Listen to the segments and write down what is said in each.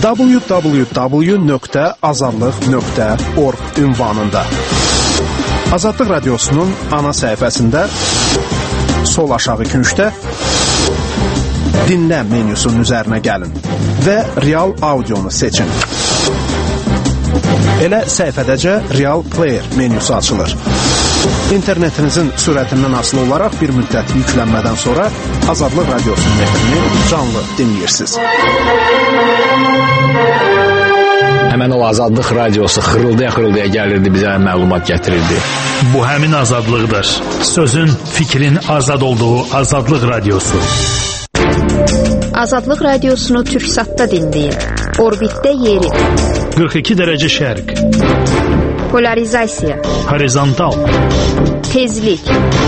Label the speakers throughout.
Speaker 1: www.azadlıq.org ünvanında. Azadlıq Radiosu'nun ana səhifəsində sol aşağı küncdə dinlə menyusunun üzərinə gəlin və real audionu seçin. Elə səhifədəcə Real Player menyusu açılır. İnternetinizin sürətindən asılı olaraq bir müddət yüklənmədən sonra Azadlıq Radiosu'nun metrini canlı dinləyirsiniz.
Speaker 2: Həmən o Azadlıq Radiosu xırıldaya gəlirdi, bizə məlumat gətirirdi.
Speaker 3: Bu həmin azadlıqdır. Sözün, fikrin azad olduğu Azadlıq Radiosu.
Speaker 4: Azadlıq Radiosunu Türksat'ta dinləyin. Orbitdə yeri.
Speaker 3: 42 dərəcə şərq.
Speaker 4: Polarizasiya.
Speaker 3: Horizontal.
Speaker 4: Tezlik.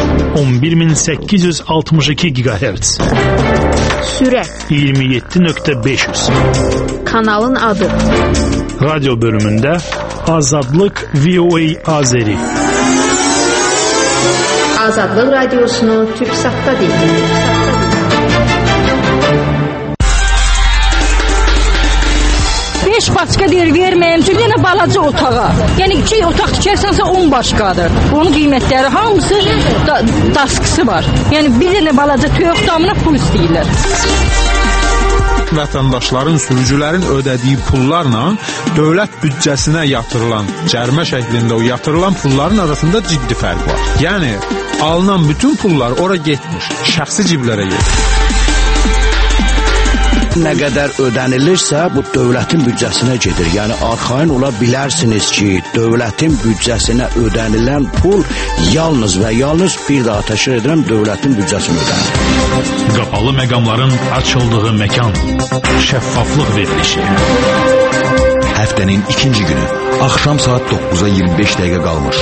Speaker 3: 11862 GHz.
Speaker 4: Sürət.
Speaker 3: 27.500.
Speaker 4: Kanalın adı.
Speaker 3: Radyo bölümündə Azadlıq VOA Azeri.
Speaker 4: Azadlıq Radiosunu Türksat'ta dinləyin.
Speaker 5: Beş başqa deyir, verməyəm üçün yenə balaca otağa. Yəni 2 otaq tikərsənsə 10 başqadır. Onun qiymətləri hamısı daskısı var. Yəni bir dənə balaca toyuq damına pul istəyirlər.
Speaker 6: Vətəndaşların, sürücülərin ödədiyi pullarla dövlət büdcəsinə yatırılan, cərimə şəklində o yatırılan pulların arasında ciddi fərq var. Yəni alınan bütün pullar ora getmiş, şəxsi ciblərə getmiş.
Speaker 7: Nə qədər ödənilirsə, bu dövlətin büdcəsinə gedir. Yəni, arxayın ola bilərsiniz ki, dövlətin büdcəsinə ödənilən pul yalnız və yalnız bir daha təşkil edirəm, dövlətin büdcəsinə ödənilir.
Speaker 3: Qapalı məqamların açıldığı məkan. Şəffaflıq verilişi.
Speaker 8: Həftənin ikinci günü. Axşam saat 9'a 25 dəqiqə qalmış.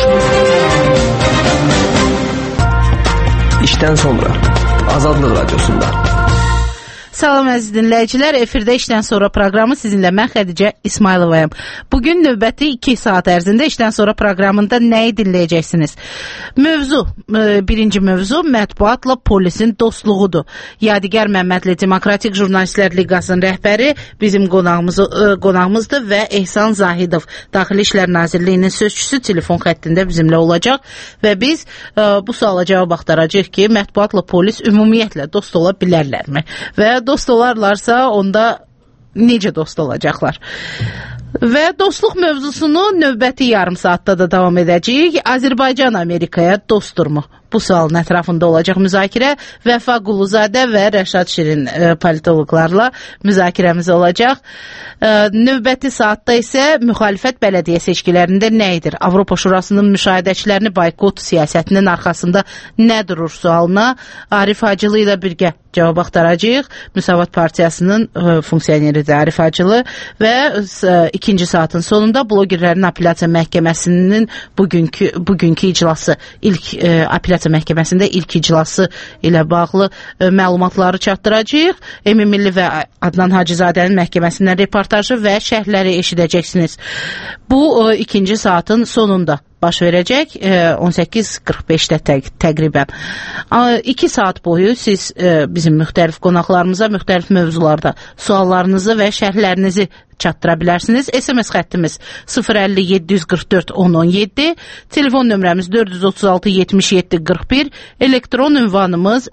Speaker 9: İşdən sonra Azadlıq Radiosunda.
Speaker 10: Salam əziz dinləyicilər, efirdə işdən sonra proqramı sizinlə mən Xədicə İsmayılovayam. Bugün növbəti 2 saat ərzində işdən sonra proqramında nəyi dinləyəcəksiniz? Birinci mövzu mətbuatla polisin dostluğudur. Yadigar Məmmədli Demokratik Jurnalistlər Liqasının rəhbəri bizim qonağımızdır və Ehsan Zahidov, Daxili İşlər Nazirliyinin sözçüsü telefon xəttində bizimlə olacaq və biz bu suala cavab axtaracağıq ki, mətbuatla polis ümumiyyətlə dost ola bilərlərmi? Və dost olarlarsa, onda necə dost olacaqlar? Və dostluq mövzusunu növbəti yarım saatda da davam edəcəyik. Azərbaycan Amerikaya dostdurmu? Bu sualın ətrafında olacaq müzakirə. Vəfa Quluzadə və Rəşad Şirin politoloqlarla müzakirəmiz olacaq. Növbəti saatda isə müxalifət bələdiyyə seçkilərində nə edir? Avropa Şurasının müşahidəçilərini boykot siyasətinin arxasında nə durur sualına Arif Hacılı ilə birgə cavab axtaracağıq. Müsavat Partiyasının funksiyoneridir Arif Hacılı və ikinci saatın sonunda blogerlərin apellyasiya məhkəməsinin bugünkü iclası, ilk apellyasiya məhkəməsində ilk iclası ilə bağlı məlumatları çatdıracağıq. Emin Milli və Adnan Hacızadənin məhkəməsindən reportajı və şərhləri eşidəcəksiniz. Bu ikinci saatın sonunda baş verəcək 18:45-də təqribən. 2 saat boyu siz bizim müxtəlif qonaqlarımıza müxtəlif mövzularda suallarınızı və şərhlərinizi çatdıra bilərsiniz. SMS xəttimiz 050-744-1017, telefon nömrəmiz 436-77-41, elektron ünvanımız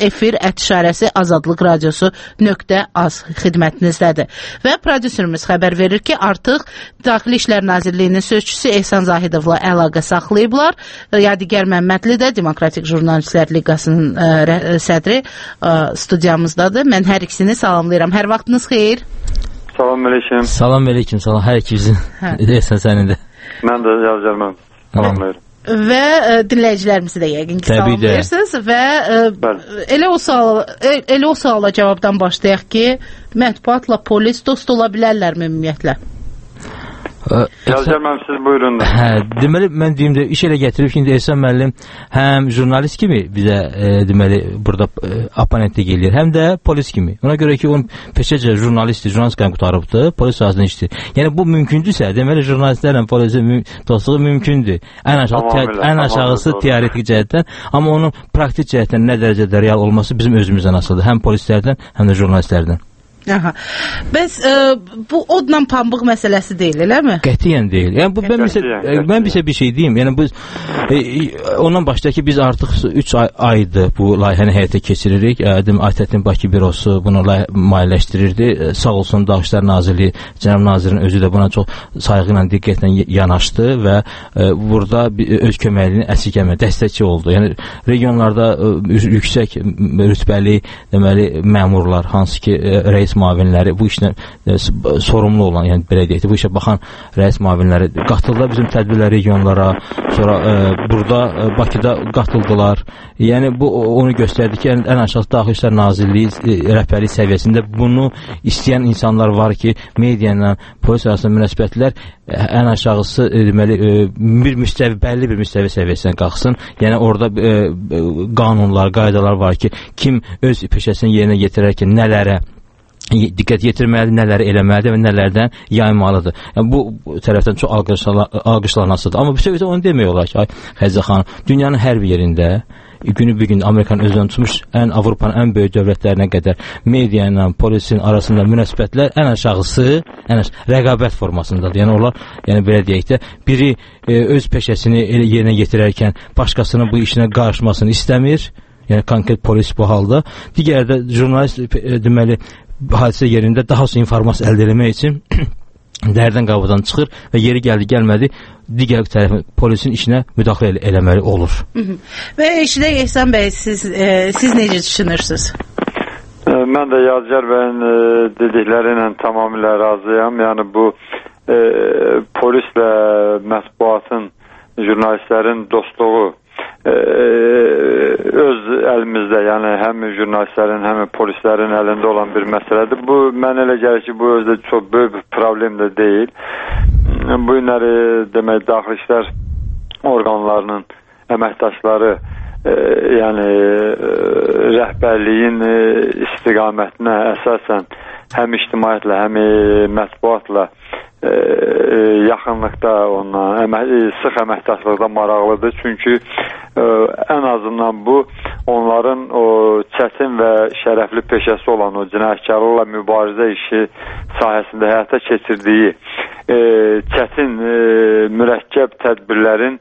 Speaker 10: efir@azadlıqradiosu.az xidmətinizdədir. Və prodüserimiz xəbər verir ki, artıq Daxili İşlər Nazirliyinin sözçüsü Ehsan Zahidovla əlaqə saxlayıblar. Yadigar Məmmədli də Demokratik Jurnalistlər Liqasının sədri studiyamızdadır. Mən hər ikisini salamlayıram. Hər vaxtınız xeyir.
Speaker 11: Salam əleykum.
Speaker 12: Salam əleykum, salam hər ikimizin. Deyəsən sənin də.
Speaker 11: Mən də yazarım. Salamlayıram.
Speaker 10: Və dinləyicilərimizi də yəqin ki salamlayırsınız və elə o suala cavabdan başlayaq ki, mətbuatla polis dost ola bilərlərmi ümumiyyətlə?
Speaker 11: Yazar mən siz buyurun da.
Speaker 12: Deməli mən deyim də iş elə gətirib ki, Ehsan müəllim həm jurnalist kimi bizə deməli burada oponentlik eləyir, həm də polis kimi. Ona görə ki, onun peşəcə jurnalistdir, jurnalistikəni qutarıbdır, polis sahəsində işləyir. Yəni bu mümkündürsə, deməli jurnalistlərlə polisin dostluğu mümkündür. Ən aşağısı teoretik cəhətdən, amma onun praktik cəhətdən nə dərəcədə real olması bizim özümüzdən asılıdır. Həm polislərdən, həm də jurnalistlərdən.
Speaker 10: Aha. Bəs bu odla pambıq məsələsi deyil, eləmi?
Speaker 12: Qətiyyən deyil. Yəni bu mən bir şey deyim. Yəni bu ondan başlayaq ki, biz artıq 3 aydır bu layihəni həyata keçiririk. ATƏT-in Bakı bürosu bunu maliyyələşdirirdi. Sağ olsun Daxillər Nazirliyi, cənab nazirin özü də buna çox sayğı ilə, diqqətlə yanaşdı və burada öz köməkliğini əsirgəmədi, dəstəkçi oldu. Yəni regionlarda yüksək rütbəli deməli məmurlar, hansı ki rəis müavinləri bu işlə sorumlu olan, yəni belə deyək, bu işə baxan rəis müavinləri qatıldılar bizim tədbirlər regionlara, sonra burada Bakıda qatıldılar. Yəni bu onu göstərdi ki, ən aşağı Daxili İşlər Nazirliyi rəhbərlik səviyyəsində bunu istəyən insanlar var ki, media ilə polis arasında münasibətlər ən aşağısı deməli bəlli bir müstəvi səviyyəsinə qalxsın. Yəni orada qanunlar, qaydalar var ki, kim öz peşəsini yerinə yetirərkən nələrə diqqət yetirməlidir, nələri eləməlidir və nələrdən yaymalıdır. Yəni, bu tərəfdən çox alqışlanasıdır. Amma bir söhbətə onu demək olar ki, Xəzə xanım, dünyanın hər bir yerində günü bir gün Amerikanın özünü tutmuş Avropanın ən böyük dövlətlərinə qədər media ilə polisin arasında münasibətlər ən aşağısı rəqabət formasındadır. Yəni onlar, yəni belə deyək də, biri öz peşəsini yerinə yetirərkən başqasının bu işinə qarışmasını istəmir. Yəni konkret polis bu halda. Digər də jurnalist deməli hadisə yerində daha çox informasiya əldə etmək üçün dərdən qabıdan çıxır və yeri gəlmədi digər tərəfin polisin işinə müdaxilə eləməli olur.
Speaker 10: Və eşidək İhsan bəy, siz necə düşünürsünüz?
Speaker 11: Mən də Yadigar bəyin dedikləri ilə tamamilə razıyam. Yəni bu polislə mətbuatın, jurnalistlərin dostluğu öz əlimizdə, yəni həm jurnalistlərin, həm polislərin əlində olan bir məsələdir. Bu, mən elə gəlir ki, bu özdə çox böyük bir problem də deyil. Bu günləri demək, daxili işlər orqanlarının əməkdaşları, yəni rəhbərliyin istiqamətinə əsasən həm ictimaiyyətlə, həm mətbuatla yaxınlıqda onunla sıx əməkdaşlıqda maraqlıdır. Çünki ən azından bu onların o çətin və şərəfli peşəsi olan o cinayətkarlıqla mübarizə işi sahəsində həyata keçirdiyi çətin mürəkkəb tədbirlərin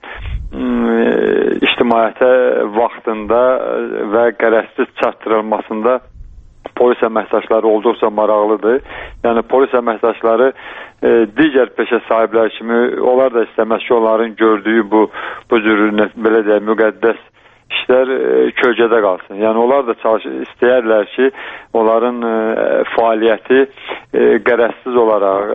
Speaker 11: ictimaiyyətə vaxtında və qərəzsiz çatdırılmasında polis əməkdaşları olduqca maraqlıdır. Yəni polis əməkdaşları digər peşə sahibləri kimi onlar da istəməz ki, onların gördüyü bu cür belə deyək müqəddəs işlər kölgədə qalsın. Yəni onlar da istəyərlər ki, onların fəaliyyəti qərəzsiz olaraq,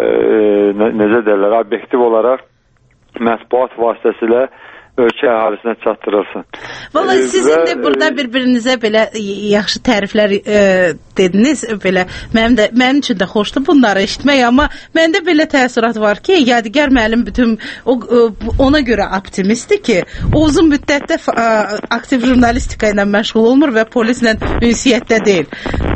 Speaker 11: necə deyirlər, obyektiv olaraq mətbuat vasitəsilə ölkə əhalisinə çatdırılsın.
Speaker 10: Vallahi sizin də burada bir-birinizə belə yaxşı təriflər dediniz, belə mənim üçün də xoşdur bunları eşitmək, amma məndə belə təəssürat var ki, Yadigar müəllim bütün ona görə optimistdir ki, o uzun müddətdə aktiv jurnalistika ilə məşğul olmur və polislə ünsiyyətdə deyil.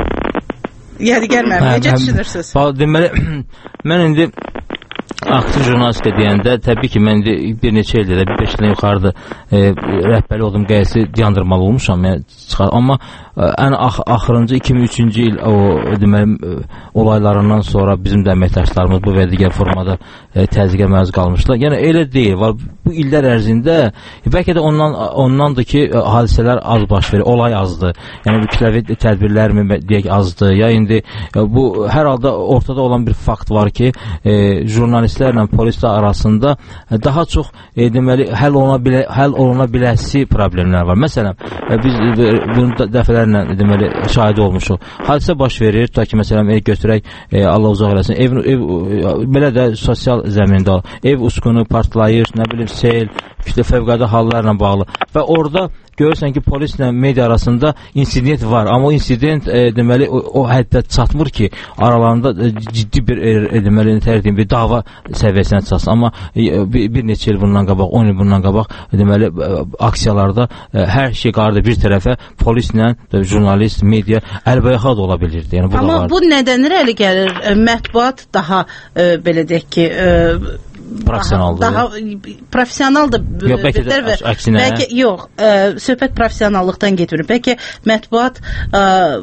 Speaker 10: Yadigar müəllim, necə düşünürsünüz?
Speaker 12: Deməli, mən indi aktiv jurnalistika deyəndə, təbii ki, mən bir neçə ildə də, 5 ildən yuxarıda rəhbəri olduğum qəzeti dayandırmalı olmuşam, amma ən axırıncı 2003-cü il o deməli olaylarından sonra bizim də əməkdaşlarımız bu və digər formada təzyiqə məruz qalmışlar. Yəni elə deyil. Bu illər ərzində bəlkə də ondandır ki, hadisələr az baş verir, olay azdır. Yəni bu kütləvi tədbirlər deyək azdır. Ya indi bu hər halda ortada olan bir fakt var ki, jurnalistlərlə polislər arasında daha çox deməli həll oluna biləsi problemlər var. Məsələn, biz bunu dəfələrlə deməli şahid olmuşuq. Hadisə baş verir, ta ki məsələn götürək Allah uzaq eləsin. Belə də sosial zəmində ev uskunu partlayır, nə bilim sel, fövqəladə hallarla bağlı və orada görürsən ki, polislə media arasında insident var, amma o insident deməli o həddə çatmır ki, aralarında ciddi bir deməli bir dava səviyyəsinə çatsın. Amma bir neçə il bundan qabaq, 10 il bundan qabaq deməli aksiyalarda hər şey qardı bir tərəfə, polislə jurnalist, media əlbəyaxa da ola bilirdi. Yəni,
Speaker 10: amma bu nədən irəli gəlir? Mətbuat daha belə deyək ki,
Speaker 12: professionaldır.
Speaker 10: Daha professionaldır.
Speaker 12: Yox, bəlkə də əksinə.
Speaker 10: Yox, söhbət professionallıqdan getmir. Bəlkə mətbuat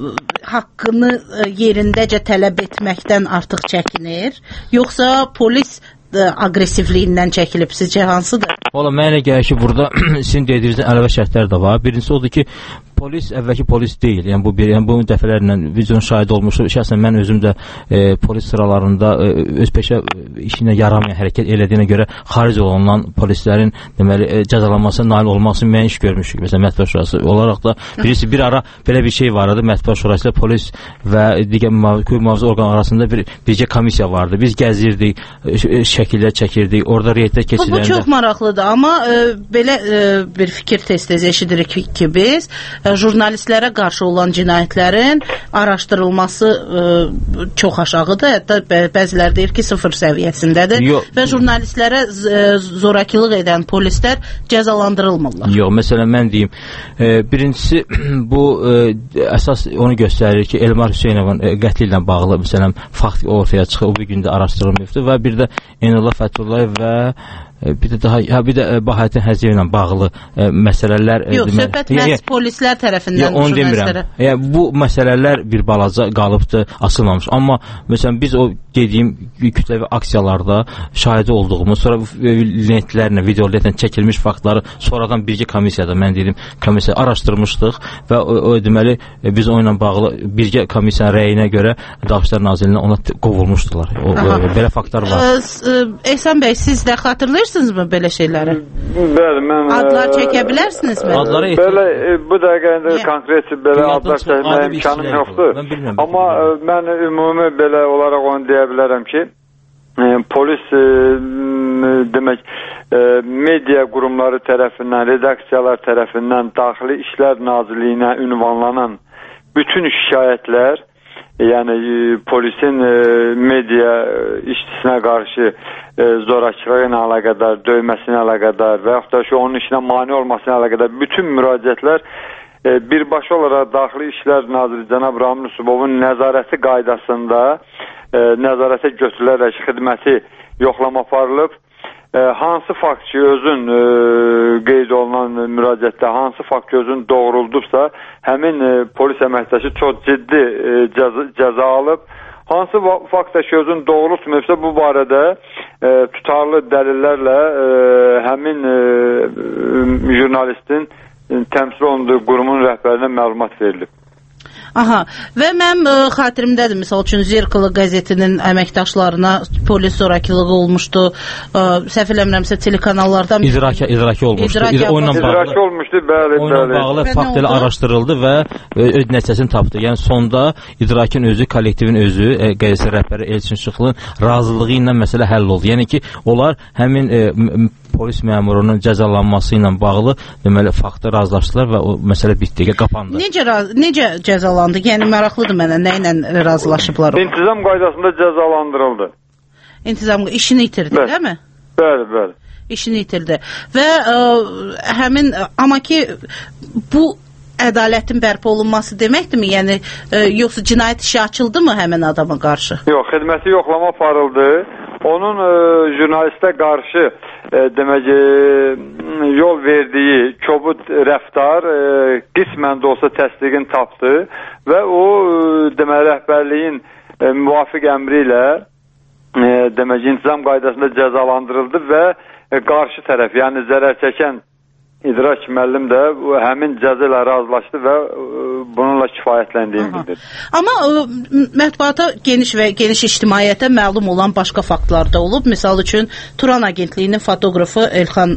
Speaker 10: haqqını yerindəcə tələb etməkdən artıq çəkinir, yoxsa polis aqressivliyindən çəkilib? Sizcə hansıdır?
Speaker 12: Valla mənə gəlir ki, burada sizin dediyinizdə əlavə şərtlər də var. Birincisi odur ki, polis əvvəlki polis deyil. Yəni bu dəfələrlə videonun şahidi olmuşdur. Şəxsən mən özüm də polis sıralarında öz peşə işinə yaramayan hərəkət elədiyinə görə xaric olunan polislərin deməli cəzalanmasına nail olması müəyyən iş görmüşük. Məsələn, Mətbuat Şurası olaraq da birisi bir ara belə bir şey var idi. Mətbuat Şurası ilə polis və digər mühafizə orqan arasında bircə komissiya vardı. Biz gəzirdik, şəkillər çəkirdik, orada reydlər keçiriləndə.
Speaker 10: Bu çox maraqlıdır, amma belə bir fikir tez-tez eşidirik ki, biz jurnalistlərə qarşı olan cinayətlərin araşdırılması çox aşağıdır. Hətta bəziləri deyir ki, sıfır səviyyəsindədir və jurnalistlərə zorakılıq edən polislər cəzalandırılmırlar.
Speaker 12: Yox, məsələn, mən deyim, birincisi bu əsas onu göstərir ki, Elmar Hüseynovun qətli ilə bağlı, məsələn, fakt ortaya çıxır, o bir gündə araşdırılmayıbdır və bir də Eynullah Fəthullayev və bir də Bahəttin Həziyev ilə bağlı məsələlər.
Speaker 10: Yox, söhbət məhz polislər tərəfindən.
Speaker 12: Onu demirəm. Bu məsələlər bir balaca qalıbdır, açılmamış. Amma məsələn biz o dediyim kütləvi aksiyalarda şahidi olduğumuz, sonra lentlərlə, video lentlə çəkilmiş faktları sonradan birgə komissiyada, mən dedim, komissiya araşdırmışdıq və o deməli biz o ilə bağlı birgə komissiyanın rəyinə görə Daxillər Nazirliyinə ona qovulmuşdular. Belə faktlar var.
Speaker 10: Ehsan bəy, siz də xatırlayırsınızmı belə şeyləri?
Speaker 11: Bəli, mən
Speaker 10: adlar çəkə bilərsinizmi?
Speaker 11: Belə bu dəqiqə konkret belə adlar çəkməyə imkanım yoxdur. Amma mən ümumi belə olaraq onu deyə bilərəm ki, polis demək media qurumları tərəfindən, redaksiyalar tərəfindən Daxili İşlər Nazirliyinə ünvanlanan bütün şikayətlər, yəni polisin media işçisinə qarşı zorakılığı ilə əlaqədar, döyməsinə əlaqədar və yaxud da ki, onun işinə mane olmasına əlaqədar bütün müraciətlər birbaşa olaraq Daxili İşlər Naziri cənab Ramil Yusubovun nəzarəti qaydasında nəzarətə götürülərək xidməti yoxlama aparılıb. Hansı fakt ki, özün qeyd olunan müraciətdə hansı fakt ki, özün doğruldubsa, həmin polis əməkdaşı çox ciddi cəza alıb. Hansı fakt ki, özün doğrultmayıbsa, bu barədə tutarlı dəlillərlə həmin jurnalistin təmsil olunduğu qurumun rəhbərinə məlumat verilib.
Speaker 10: Aha, və mən xatirimdədir, misal üçün Zirkılı qəzetinin əməkdaşlarına polis zorakılığı olmuşdu, səhv eləmirəmsə telekanallardan
Speaker 12: idraki olmuşdu.
Speaker 11: İdraki olmuşdu, bəli.
Speaker 12: Onunla bağlı fakt elə araşdırıldı və öz nəticəsini tapdı. Yəni sonda idrakin özü, kollektivin özü, qəzet rəhbəri Elçin Şıxlının razılığı ilə məsələ həll oldu. Yəni ki, onlar həmin polis məmurunun cəzalanması ilə bağlı deməli faktla razılaşdılar və o məsələ bitdi, qapandı.
Speaker 10: Necə cəzalandı? Yəni maraqlıdır mənə, nə ilə razılaşıblar?
Speaker 11: İntizam qaydasında cəzalandırıldı.
Speaker 10: İntizam işini itirdi, değil mi?
Speaker 11: Bəli.
Speaker 10: İşini itirdi. Və həmin amma ki bu ədalətin bərpa olunması deməkdirmi? Yəni yoxsa cinayət işi açıldımı həmin adama qarşı?
Speaker 11: Yox, xidməti yoxlama aparıldı. Onun jurnalistə qarşı demək yol verdiyi kobud rəftar qismən də olsa təsdiqini tapdı və o demək rəhbərliyin müvafiq əmri ilə demək intizam qaydasında cəzalandırıldı və qarşı tərəf, yəni zərər çəkən İdrak müəllim də həmin cəza ilə razılaşdı və bununla kifayətləndiyini bildirdi.
Speaker 10: Amma mətbuata geniş ictimaiyyətə məlum olan başqa faktlar da olub. Misal üçün Turan Agentliyinin fotoqrafı Elxan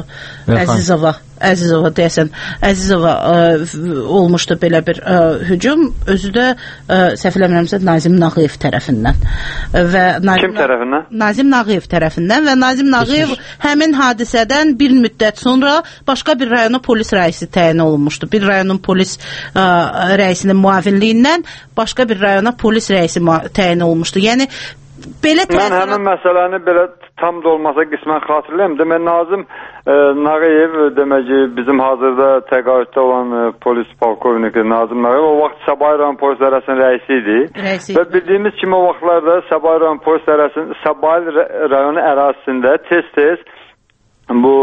Speaker 10: Əzizova deyəsən, Əzizova olmuşdu belə bir hücum. Özü də səhv eləmirəmsə Nazim Nağıyev tərəfindən.
Speaker 11: Kim tərəfindən?
Speaker 10: Nazim Nağıyev tərəfindən və Nazim Nağıyev həmin hadisədən bir müddət sonra başqa bir rayona polis rəisi təyin olunmuşdu. Bir rayonun polis rəisinin müavinliyindən başqa bir rayona polis rəisi təyin olunmuşdu. Yəni belə
Speaker 11: mən həmin məsələni belə tam da olmasa qismən xatırlayım. Demək Nazim Nağıyev demək bizim hazırda təqaüddə olan polis polkovniki Nazim Nağıyev o vaxt Sabah rayon polis idarəsinin rəisi idi. Və bildiyimiz kimi o vaxtlarda Sabah rayon polis idarəsinin Sabah rayonu ərazisində tez-tez bu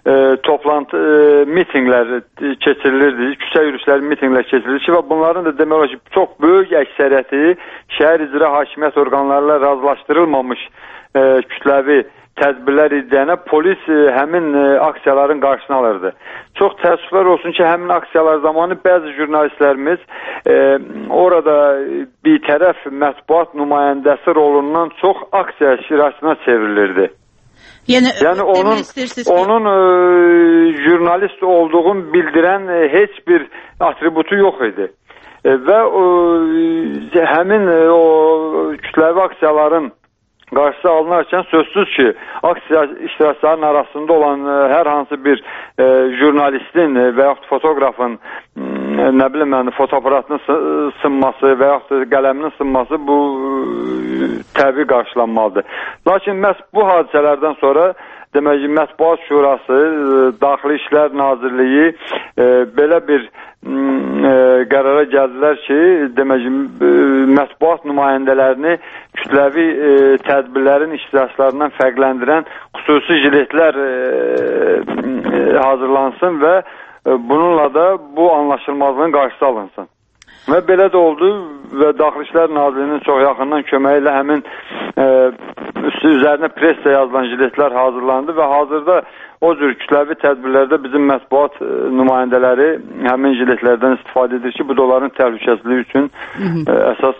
Speaker 11: toplantı, mitinglər keçirilirdi, küçə yürüyüşləri, mitinglər keçirilirdi ki, və bunların da demək olar ki, çox böyük əksəriyyəti şəhər icra hakimiyyət orqanlarıyla razılaşdırılmamış kütləvi tədbirlər iddiənə polis həmin aksiyaların qarşısını alırdı. Çox təəssüflər olsun ki, həmin aksiyalar zamanı bəzi jurnalistlərimiz orada bir tərəf mətbuat nümayəndəsi rolundan çox aksiya iştirakçısına çevrilirdi.
Speaker 10: Yəni
Speaker 11: onun jurnalist olduğunu bildirən heç bir atributu yox idi. Və həmin o kütləvi aksiyaların qarşısı alınarkən sözsüz ki, aksiya iştirakçıların arasında olan hər hansı bir jurnalistin və yaxud fotoqrafın nə bilim mən fotoaparatının sınması və yaxud qələminin sınması bu təbii qarşılanmalıdır. Lakin məhz bu hadisələrdən sonra demək ki, Mətbuat Şurası, Daxili İşlər Nazirliyi belə bir qərara gəldilər ki, demək ki, mətbuat nümayəndələrini kütləvi tədbirlərin iştirakçılarından fərqləndirən xüsusi jiletlər hazırlansın və bununla da bu anlaşılmazlığın qarşısı alınsın. Və belə də oldu və Daxili İşlər Nazirliyinin çox yaxından köməyi ilə həmin üzərinə preslə yazılan jiletlər hazırlandı və hazırda o cür kütləvi tədbirlərdə bizim mətbuat nümayəndələri həmin jiletlərdən istifadə edir ki, bu da onların təhlükəsizliyi üçün əsas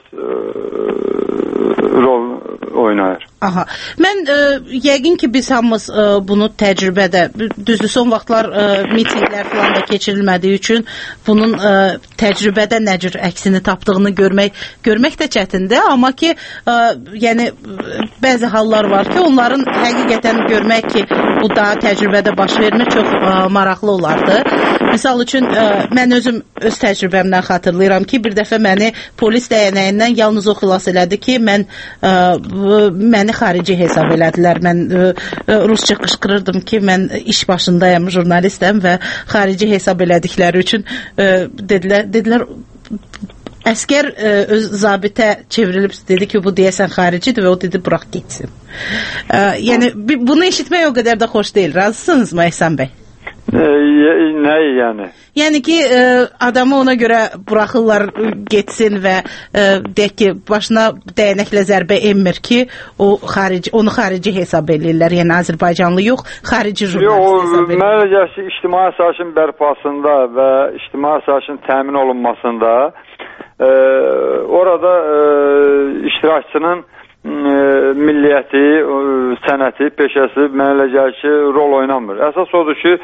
Speaker 11: rol oynayır.
Speaker 10: Aha. Mən yəqin ki, biz hamımız bunu təcrübədə, düzdür, son vaxtlar mitinglər falan da keçirilmədiyi üçün bunun təcrübədə nə cür əksini tapdığını görmək də çətindir, amma ki, yəni bəzi hallar var ki, onların həqiqətən görmək ki, bu daha təcrübədə baş vermir, çox maraqlı olardı. Misal üçün, mən özüm öz təcrübəmdən xatırlayıram ki, bir dəfə məni polis dəyənəyindən yalnız o xilas elədi ki, məni xarici hesab elədilər. Mən rusca qışqırırdım ki, mən iş başındayım, jurnalistəm və xarici hesab elədikləri üçün dedilər, əskər öz zabitə çevrilib dedi ki, bu deyəsən xaricidir və o dedi, bıraq getsin. Yəni, bunu eşitmək o qədər də xoş deyil. Razısınızmı Əhsən bəy?
Speaker 11: Nəyi yəni?
Speaker 10: Yəni ki, adamı ona görə buraxırlar getsin və deyək ki, başına dəyənəklə zərbə enmir ki, onu xarici hesab edirlər. Yəni, Azərbaycanlı yox, xarici jurnalist hesab edirlər.
Speaker 11: Mənə gəlir ki, ictimai əsasın bərpasında və ictimai əsasın təmin olunmasında orada iştirakçının milliyyəti, sənəti, peşəsi mənə gəlir ki, rol oynamır. Əsas odur ki,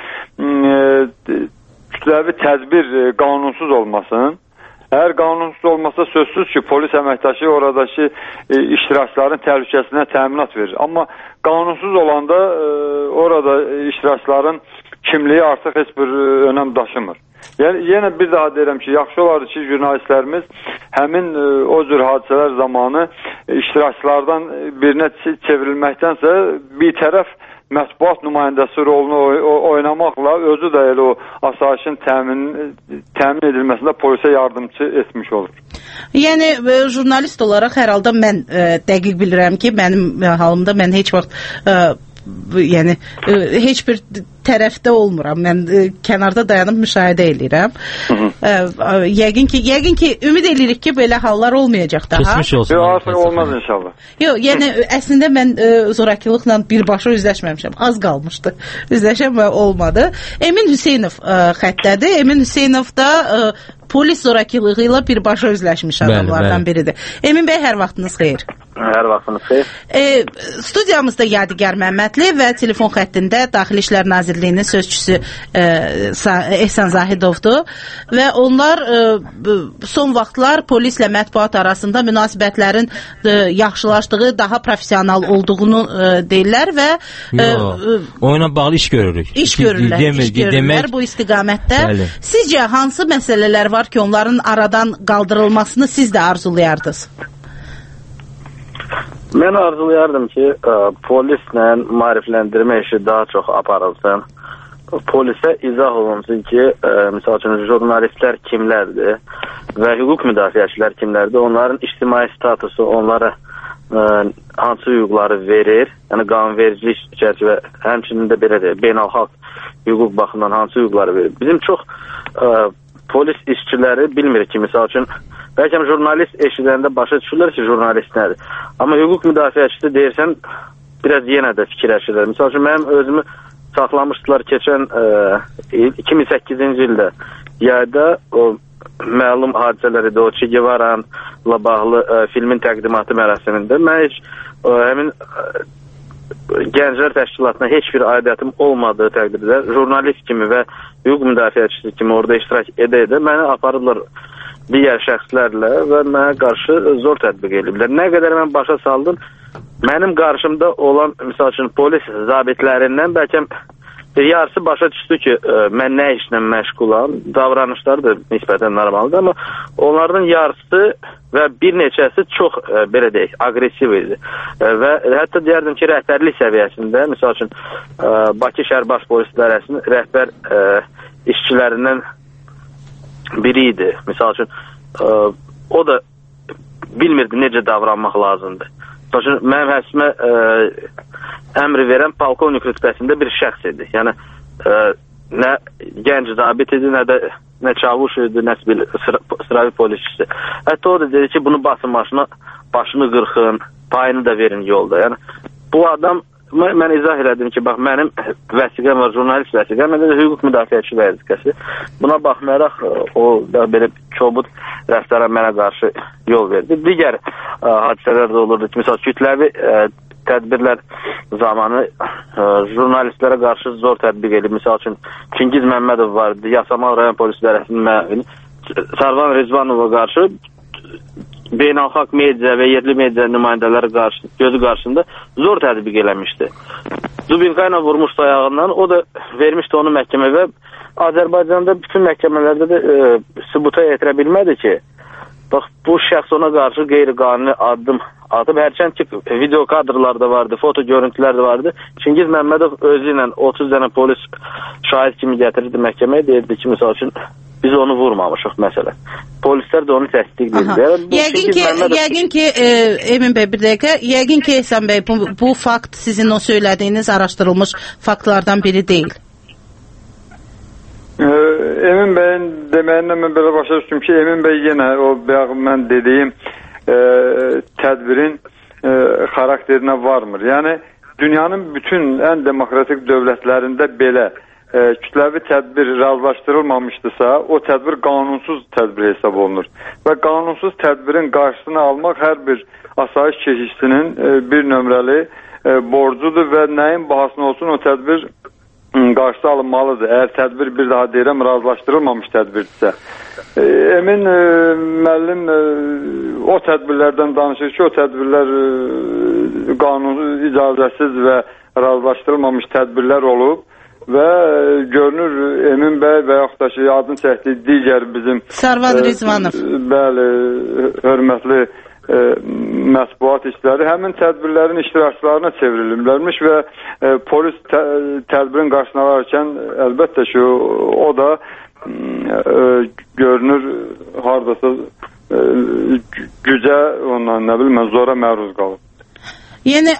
Speaker 11: kütləvi tədbir qanunsuz olmasın. Əgər qanunsuz olmasa sözsüz ki, polis əməkdaşı oradakı iştirakçıların təhlükəsinə təminat verir. Amma qanunsuz olanda orada iştirakçıların kimliyi artıq heç bir önəm daşımır. Yəni, yenə bir daha deyirəm ki, yaxşı olardı ki, jurnalistlərimiz həmin o cür hadisələr zamanı iştirakçılardan birinə çevrilməkdənsə bir tərəf mətbuat nümayəndəsi rolunu oynamaqla özü də elə o asayişin təmin edilməsində polisə yardımcı etmiş olur.
Speaker 10: Yəni, jurnalist olaraq hər halda mən dəqiq bilirəm ki, mənim halımda mən heç vaxt yəni heç bir tərəfdə olmuram. Mən kənarda dayanıb müşahidə edirəm. Yəqin ki, ümid edirik ki, belə hallar olmayacaq daha.
Speaker 12: Keçmiş olsun.
Speaker 11: Artıq olmaz inşallah.
Speaker 10: Yox, yəni əslində mən zorakılıqla birbaşa üzləşməmişəm. Az qalmışdı. Üzləşəm və olmadı. Emin Hüseynov xəttədir. Emin Hüseynov da polis zorakılığı ilə birbaşa üzləşmiş adamlardan biridir. Emin bəy, hər vaxtınız xeyir.
Speaker 13: Hər vaxtınız xeyir.
Speaker 10: Studiyamızda Yadigar Məmmədli və telefon xəttində Daxili İşlər Nazirliyinin sözçüsü Ehsan Zahidovdur və onlar son vaxtlar polislə mətbuat arasında münasibətlərin yaxşılaşdığı, daha professional olduğunu deyirlər və
Speaker 12: onunla bağlı iş görürük.
Speaker 10: İş görürlər bu istiqamətdə. Sizcə hansı məsələlər var ki, onların aradan qaldırılmasını siz də arzulayardınız?
Speaker 13: Mən arzulayardım ki, polislə maarifləndirmə işi daha çox aparılsın. Polisə izah olunsun ki, misal üçün jurnalistlər kimlərdir və hüquq müdafiəçilər kimlərdir, onların ictimai statusu onlara hansı hüquqları verir, yəni qanunvericilik çərçivə, həmçinin də belə deyək, beynəlxalq hüquq baxımından hansı hüquqları verir. Bizim çox polis işçiləri bilmir ki, misal üçün, bəlkə jurnalist eşidəndə başa düşürlər ki, jurnalist nədir. Amma hüquq müdafiəçisi deyirsən, biraz yenə də fikirləşirlər. Misal üçün, mənim özümü saxlamışdılar keçən 2008-ci ildə yayda o məlum hadisələr idi, o Che Guevara'la bağlı filmin təqdimatı mərasimində. Mən heç həmin gənclər təşkilatına heç bir aidiyyatım olmadığı təqdirdə jurnalist kimi və hüquq müdafiəçisi kimi orada iştirak edə-edə məni aparırlar digər şəxslərlə və mənə qarşı zor tətbiq ediblər. Nə qədər mən başa saldım, mənim qarşımda olan, misal üçün, polis zabitlərindən bəlkə yarısı başa düşdü ki, mən nə işlə məşğulam, davranışları da nisbətən normaldır, amma onlardan yarısı və bir neçəsi çox, belə deyək, agresiv idi. Və hətta deyərdim ki, rəhbərlik səviyyəsində, misal üçün, Bakı şəhər baş polis idarəsinin rəhbər işçilərindən biri idi. Misal üçün, o da bilmirdi necə davranmaq lazımdır. Misal üçün, mənim həsimə əmri verən polkovnik rütbəsində bir şəxs idi. Yəni, nə gənc zabit idi, nə çavuş idi, nə sıravi polisçisi. Hətta o da dedi ki, bunu basın maşına, başını qırxın, payını da verin yolda. Yəni, bu adam, mən izah elədim ki, bax, mənim vəsiqəm var, jurnalist vəsiqəm, mən də hüquq müdafiəçi vəsiqəsi. Buna baxmayaraq, o da belə kobud rəftara mənə qarşı yol verdi. Digər hadisələr də olurdu ki, misal, kütləvi tədbirlər zamanı jurnalistlərə qarşı zor tətbiq edib. Misal üçün, Çingiz Məmmədov vardı, Yasamal rayon polis idarəsinin müəvini. Sarvan Rizvanova qarşı beynəlxalq media və yerli media nümayəndələri gözü qarşısında zor tətbiq eləmişdi. Dubinka ilə vurmuşdu ayağından, o da vermişdi onu məhkəmə və Azərbaycanda bütün məhkəmələrdə də sübuta yetirə bilmədi ki, bax, bu şəxs ona qarşı qeyri-qanuni addım atıb, hərçənd ki, video kadrlar da vardı, foto görüntülər də vardı. Çingiz Məmmədov özü ilə 30 dənə polis şahid kimi gətirirdi məhkəməyə, deyirdi ki, misal üçün, biz onu vurmamışıq, məsələn. Polislər də onu təsdiqləyirdi.
Speaker 10: Yəqin ki, Emin bəy, bir dəqiqə, yəqin ki, Ehsan bəy, bu fakt sizin o söylədiyiniz araşdırılmış faktlardan biri deyil.
Speaker 11: Emin bəyin deməyindən mən belə başa düşdüm ki, Emin bəy yenə o mən dediyim tədbirin xarakterinə varmır. Yəni, dünyanın bütün ən demokratik dövlətlərində belə kütləvi tədbir razılaşdırılmamışdırsa, o tədbir qanunsuz tədbir hesab olunur. Və qanunsuz tədbirin qarşısını almaq hər bir asayiş keşişçinin bir nömrəli borcudur və nəyin bahasına olsun o tədbir qarşısı alınmalıdır. Əgər tədbir, bir daha deyirəm, razılaşdırılmamış tədbirdirsə. Emin müəllim o tədbirlərdən danışır ki, o tədbirlər qanunsuz, icazəsiz və razılaşdırılmamış tədbirlər olub və görünür Emin bəy və yaxud da ki, adını çəkdiyi digər bizim
Speaker 10: Sarvan Rizvanov.
Speaker 11: Bəli, hörmətli mətbuat işləri həmin tədbirlərin iştirakçılarına çevrilirlərmiş və polis tədbirin qarşısına alarkən əlbəttə ki, o da görünür haradasa gücə, ondan nə bilim, zora məruz qalıb.
Speaker 13: Yəni,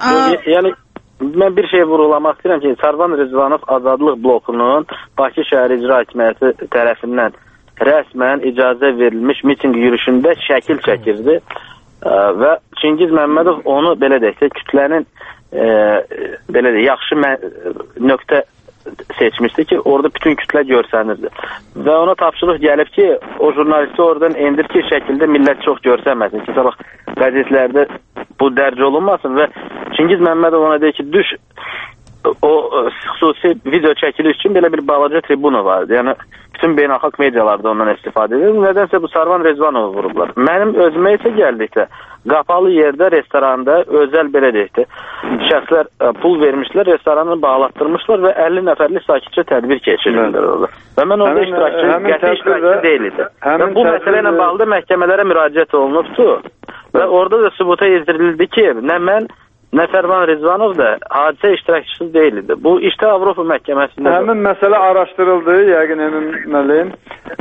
Speaker 13: mən bir şey vurulamaq istəyirəm ki, Sarvan Rizvanov Azadlıq blokunun Bakı şəhər icra hakimiyyəti tərəfindən rəsmən icazə verilmiş miting yürüyüşündə şəkil çəkirdi. Və Çingiz Məmmədov onu belə deyək, kütlənin belə deyək, yaxşı nöqtə seçmişdi ki, orada bütün kütlə görsənirdi. Və ona tapşırıq gəlib ki, o jurnalisti oradan endir ki, şəkildə millət çox görsənməsin ki, sabah qəzetlərdə bu dərc olunmasın və Çingiz Məmmədov ona deyir ki, düş o xüsusi video çəkiliş üçün belə bir balaca tribuna vardı. Yəni, bütün beynəlxalq medialarda ondan istifadə edir. Nədənsə bu Sarvan Rizvanovu vurublar. Mənim özümə isə gəldikdə, qapalı yerdə, restoranda, özəl belə deyikdə, şəxslər pul vermişlər, restoranı bağlatdırmışlar və 50 nəfərlik sakitcə tədbir keçirirlər orada. Və mən orada iştirakçı deyil idi. Və bu məsələ ilə bağlı məhkəmələrə müraciət olunubdu və orada da sübuta yedirildi ki, nə mən Nəsərvan Rizvanov da hadisə iştirakçısı deyildi. Bu işdə Avropa məhkəməsində...
Speaker 11: Həmin məsələ araşdırıldı, yəqin Emin müəllim.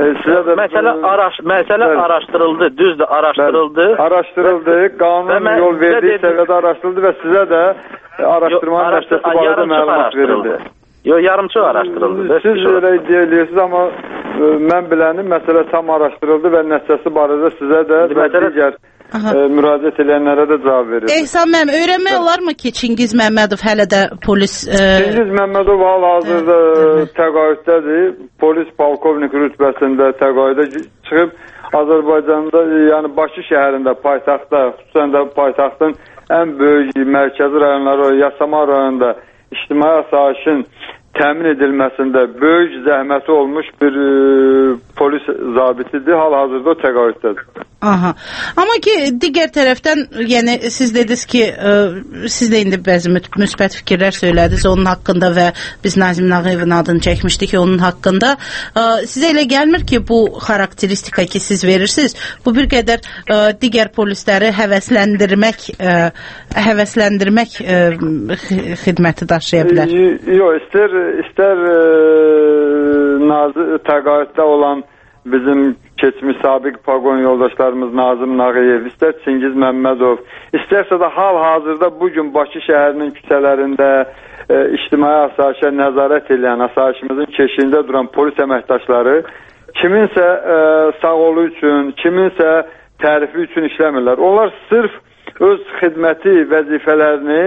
Speaker 13: Məsələ araşdırıldı, düzdür, araşdırıldı.
Speaker 11: Araşdırıldı, qanun yol verdiyi səviyyədə araşdırıldı və sizə də araşdırmanın nəticəsi barədə məlumat verildi.
Speaker 13: Yox, yarımçıq araşdırıldı.
Speaker 11: Siz elə iddia edirsiniz, amma mən bilənim, məsələ tam araşdırıldı və nəticəsi barədə sizə də və digər müraciət edənlərə də cavab verildi.
Speaker 10: Ehsan müəllim, öyrənmək olarmı ki, Çingiz Məmmədov hələ də polis...
Speaker 11: Çingiz Məmmədov hal-hazırda təqaüddədir. Polis polkovnik rütbəsində təqaüdə çıxıb. Azərbaycanda, yəni Bakı şəhərində, paytaxtda, xüsusən də paytaxtın ən böyük mərkəzi rayonları, Yasamal rayonunda ictimai asayişin təmin edilməsində böyük zəhməti olmuş bir polis zabitidir. Hal-hazırda o təqaüddədir.
Speaker 10: Aha. Amma ki, digər tərəfdən, yəni siz dediniz ki, siz də indi bəzi müsbət fikirlər söylədiniz onun haqqında və biz Nazim Ağayevin adını çəkmişdik onun haqqında. Sizə elə gəlmir ki, bu xarakteristika ki, siz verirsiniz, bu bir qədər digər polisləri həvəsləndirmək xidməti daşıya bilər?
Speaker 11: Yox, istər təqaüddə olan bizim keçmiş sabiq pagon yoldaşlarımız Nazim Ağayev, istər Çingiz Məmmədov, istərsə də hal-hazırda bugün Bakı şəhərinin küçələrində ictimai asayişə nəzarət edən, asayişimizin keşiyində duran polis əməkdaşları kiminsə sağolu üçün, kiminsə tərifi üçün işləmirlər. Onlar sırf öz xidməti vəzifələrini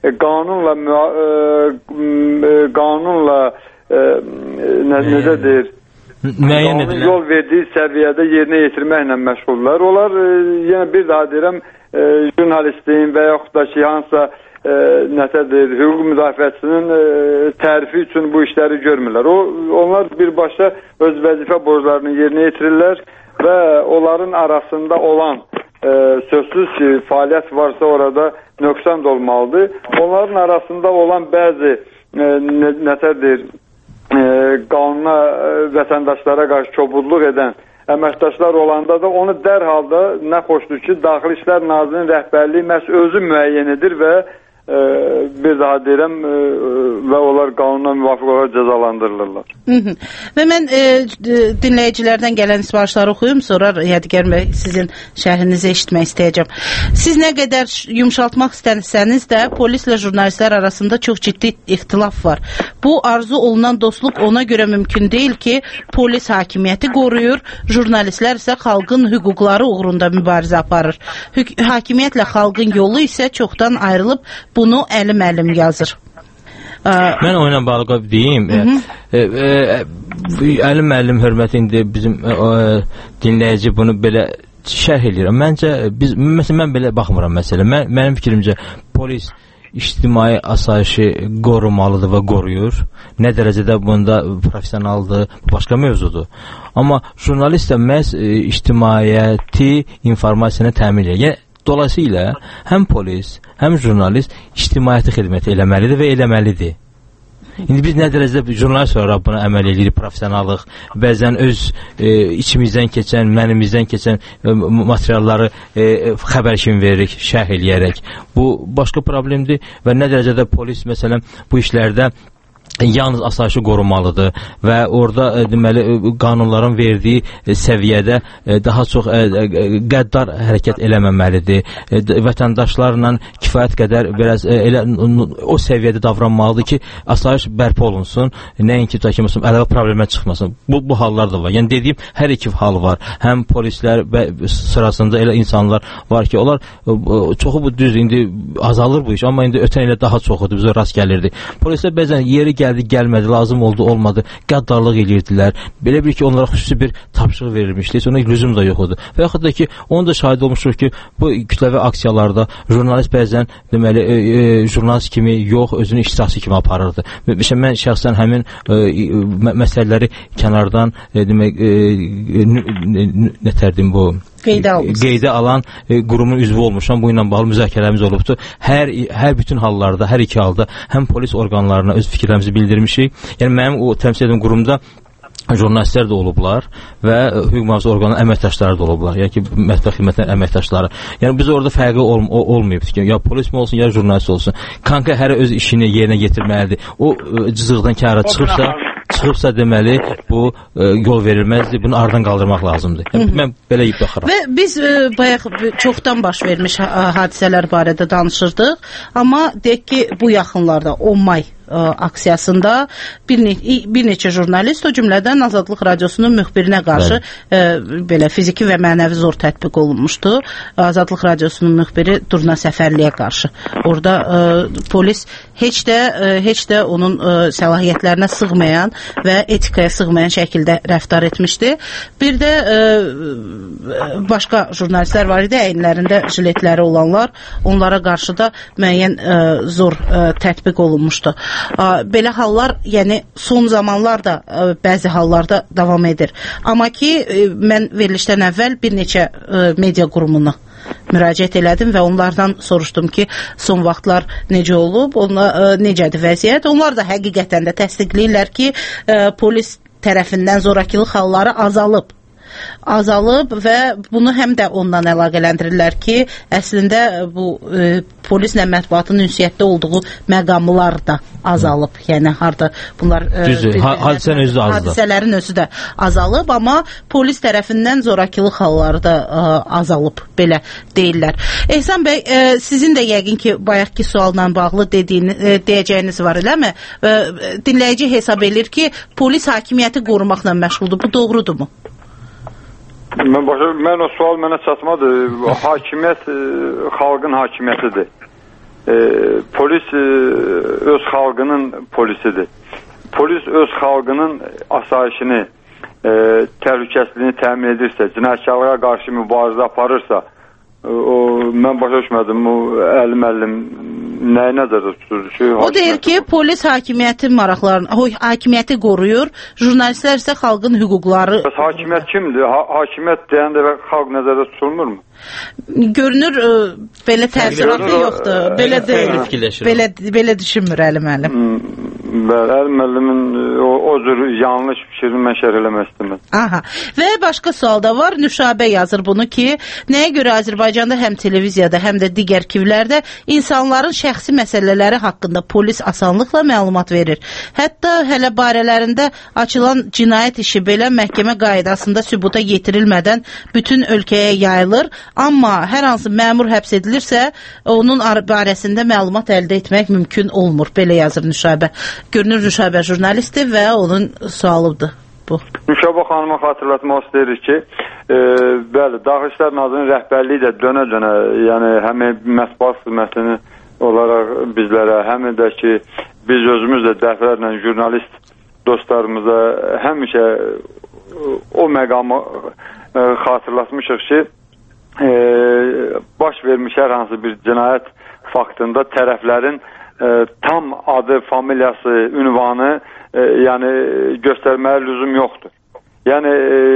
Speaker 11: qanunla necə deyir, qanun yol verdiyi səviyyədə yerinə yetirməklə məşğullar. Onlar, yəni bir daha deyirəm, jurnalistin və yaxud da ki, hansısa hüquq müdafiəçisinin tərifi üçün bu işləri görmürlər. Onlar birbaşa öz vəzifə borclarını yerinə yetirirlər və onların arasında olan sözsüz ki, fəaliyyət varsa orada nöqsan da olmalıdır. Onların arasında olan bəzi qanuna, vətəndaşlara qarşı kobudluq edən əməkdaşlar olanda da onu dərhal da nə xoşdur ki, Daxili İşlər Nazirinin rəhbərliyi məhz özü müəyyən edir və bir daha deyirəm və onlar qanuna müvafiq olaraq cəzalandırılırlar.
Speaker 10: Və mən dinləyicilərdən gələn sifarişləri oxuyum, sonra Yadigar bəy sizin şərhinizi eşitmək istəyəcəm. Siz nə qədər yumşaltmaq istərsəniz də polislə jurnalistlər arasında çox ciddi ixtilaf var. Bu arzu olunan dostluq ona görə mümkün deyil ki, polis hakimiyyəti qoruyur, jurnalistlər isə xalqın hüquqları uğrunda mübarizə aparır. Hakimiyyətlə xalqın yolu isə çoxdan ayrılıb, bunu əlim yazır.
Speaker 12: Mən oyuna bağlı deyim. Əlim hörmətində bizim dinləyici bunu belə şərh edirəm. Məncə məsələn mən belə baxmıram məsələ. Mənim fikrimcə polis ictimai asayişi qorumalıdır və qoruyur. Nə dərəcədə bunda professionaldır, başqa mövzudur. Amma jurnalist də məhz ictimaiyyəti informasiyanı təmin edir. Yəni dolayısıyla həm polis, həm jurnalist ictimaiyyəti xidmət eləməlidir və eləməlidir. İndi biz nə dərəcədə jurnalist olaraq buna əməl edirik, professionallıq, bəzən öz içimizdən keçən, mənimizdən keçən materialları xəbər kimi veririk, şərh eləyərək. Bu başqa problemdir və nə dərəcədə polis məsələn bu işlərdə yalnız asayişi qorumalıdır və orada deməli qanunların verdiyi səviyyədə daha çox qəddar hərəkət eləməməlidir. Vətəndaşlarla kifayət qədər biraz elə o səviyyədə davranmalıdır ki, asayiş bərpa olunsun, nəinki takılmasın, əlavə problemə çıxmasın. Bu hallar da var. Yəni dediyim hər iki hal var. Həm polislər sırasında elə insanlar var ki, onlar çoxu bu düz indi azalır bu iş, amma indi ötən ilə daha çoxudur, bizə rast gəlirdi. Polislər bəzən yeri gəlmədi, lazım oldu, olmadı, qəddarlıq edirdilər. Belə bir ki, onlara xüsusi bir tapşırıq verilmişdi, ona lüzum da yox idi. Və yaxud da ki, onu da şahid olmuşuq ki, bu kütləvi aksiyalarda jurnalist bəzən deməli jurnalist kimi yox, özünü iştirakçı kimi aparırdı. Mən şəxsən həmin məsələləri kənardan demək nətərdim bu qeydə alan qurumun üzvü olmuşam. Bu ilə bağlı müzakirələrimiz olubdur. Hər bütün hallarda, hər iki halda həm polis orqanlarına öz fikirlərimizi bildirmişik. Yəni mənim o təmsil edilən qurumda jurnalistlər də olublar və hüquq mühafizə orqanının əməkdaşları da olublar. Yəni ki, mətbuat xidmətinin əməkdaşları. Yəni biz orada fərqi olmayıbdır ki, ya polis mi olsun, ya jurnalist olsun. Kanka hər öz işini yerinə yetirməlidir. O cızıqdan kənara çıxıbsa deməli bu yol verilməzdir. Bunu aradan qaldırmaq lazımdır. Yəni, mən belə baxıram.
Speaker 10: Və biz bayaq çoxdan baş vermiş hadisələr barədə danışırdıq. Amma deyək ki, bu yaxınlarda 10 may aksiyasında bir neçə jurnalist, o cümlədən Azadlıq Radiosunun müxbirinə qarşı belə fiziki və mənəvi zor tətbiq olunmuşdu. Azadlıq Radiosunun müxbiri Durna Səfərliyə qarşı. Orada polis heç də onun səlahiyyətlərinə sığmayan və etikaya sığmayan şəkildə rəftar etmişdi. Bir də başqa jurnalistlər var idi, əyinlərində jiletləri olanlar, onlara qarşı da müəyyən zor tətbiq olunmuşdu. Belə hallar, yəni son zamanlarda bəzi hallarda davam edir. Amma ki, mən verilişdən əvvəl bir neçə media qurumuna müraciət elədim və onlardan soruşdum ki, son vaxtlar necə olub, necədir vəziyyət? Onlar da həqiqətən də təsdiqləyirlər ki, polis tərəfindən zorakılıq halları azalıb və bunu həm də ondan əlaqələndirirlər ki, əslində bu polislə mətbuatın ünsiyyətdə olduğu məqamlar da azalıb. Yəni harda bunlar hadisələrin özü də azalıb, amma polis tərəfindən zorakılıq halları da azalıb, belə deyirlər. Ehsan bəy, sizin də yəqin ki, bayaqki sualla bağlı deyəcəyiniz var, eləmi? Dinləyici hesab edir ki, polis hakimiyyəti qorumaqla məşğuldur. Bu doğrudurmu?
Speaker 11: Mən o sual mənə çatmadı. Hakimiyyət xalqın hakimiyyətidir. Polis öz xalqının polisidir. Polis öz xalqının asayişini, təhlükəsizliyini təmin edirsə, cinayətkarlığa qarşı mübarizə aparırsa, mən başa düşmədim, Əli müəllim nəyi nəzərdə tutur?
Speaker 10: O deyir ki, polis hakimiyyəti qoruyur, jurnalistlər isə xalqın hüquqları...
Speaker 11: Hakimiyyət kimdir? Hakimiyyət deyəndə xalq nəzərdə tutulmurmu?
Speaker 10: Görünür, belə təəssüratı yoxdur. Belə düşünmür Əli müəllim.
Speaker 11: Əli müəllimin o cür yanlış fikrini mən şərh eləmək istəmirəm.
Speaker 10: Aha. Və başqa sual da var. Nüşabə yazır bunu ki, nəyə görə Azərbaycanda həm televiziyada, həm də digər kivlərdə insanların şəxsi məsələləri haqqında polis asanlıqla məlumat verir. Hətta hələ barələrində açılan cinayət işi belə məhkəmə qaydasında sübuta yetirilmədən bütün ölkəyə yayılır. Amma hər hansı məmur həbs edilirsə, onun barəsində məlumat əldə etmək mümkün olmur. Belə yazır Nüşabə. Görünür Nüşabə jurnalistdir və onun sualıdır bu.
Speaker 11: Nüşabə xanıma xatırlatmaq istəyirik ki, bəli, Daxili İşlər Nazirinin rəhbərliyi də dönə-dönə, yəni həm mətbuat xidmətini olaraq bizlərə, həm də ki, biz özümüz də dəfələrlə jurnalist dostlarımıza həmişə o məqamı xatırlatmışıq ki, baş vermiş hər hansı bir cinayət faktında tərəflərin tam adı, familiyası, ünvanı yəni göstərməyə lüzum yoxdur. Yəni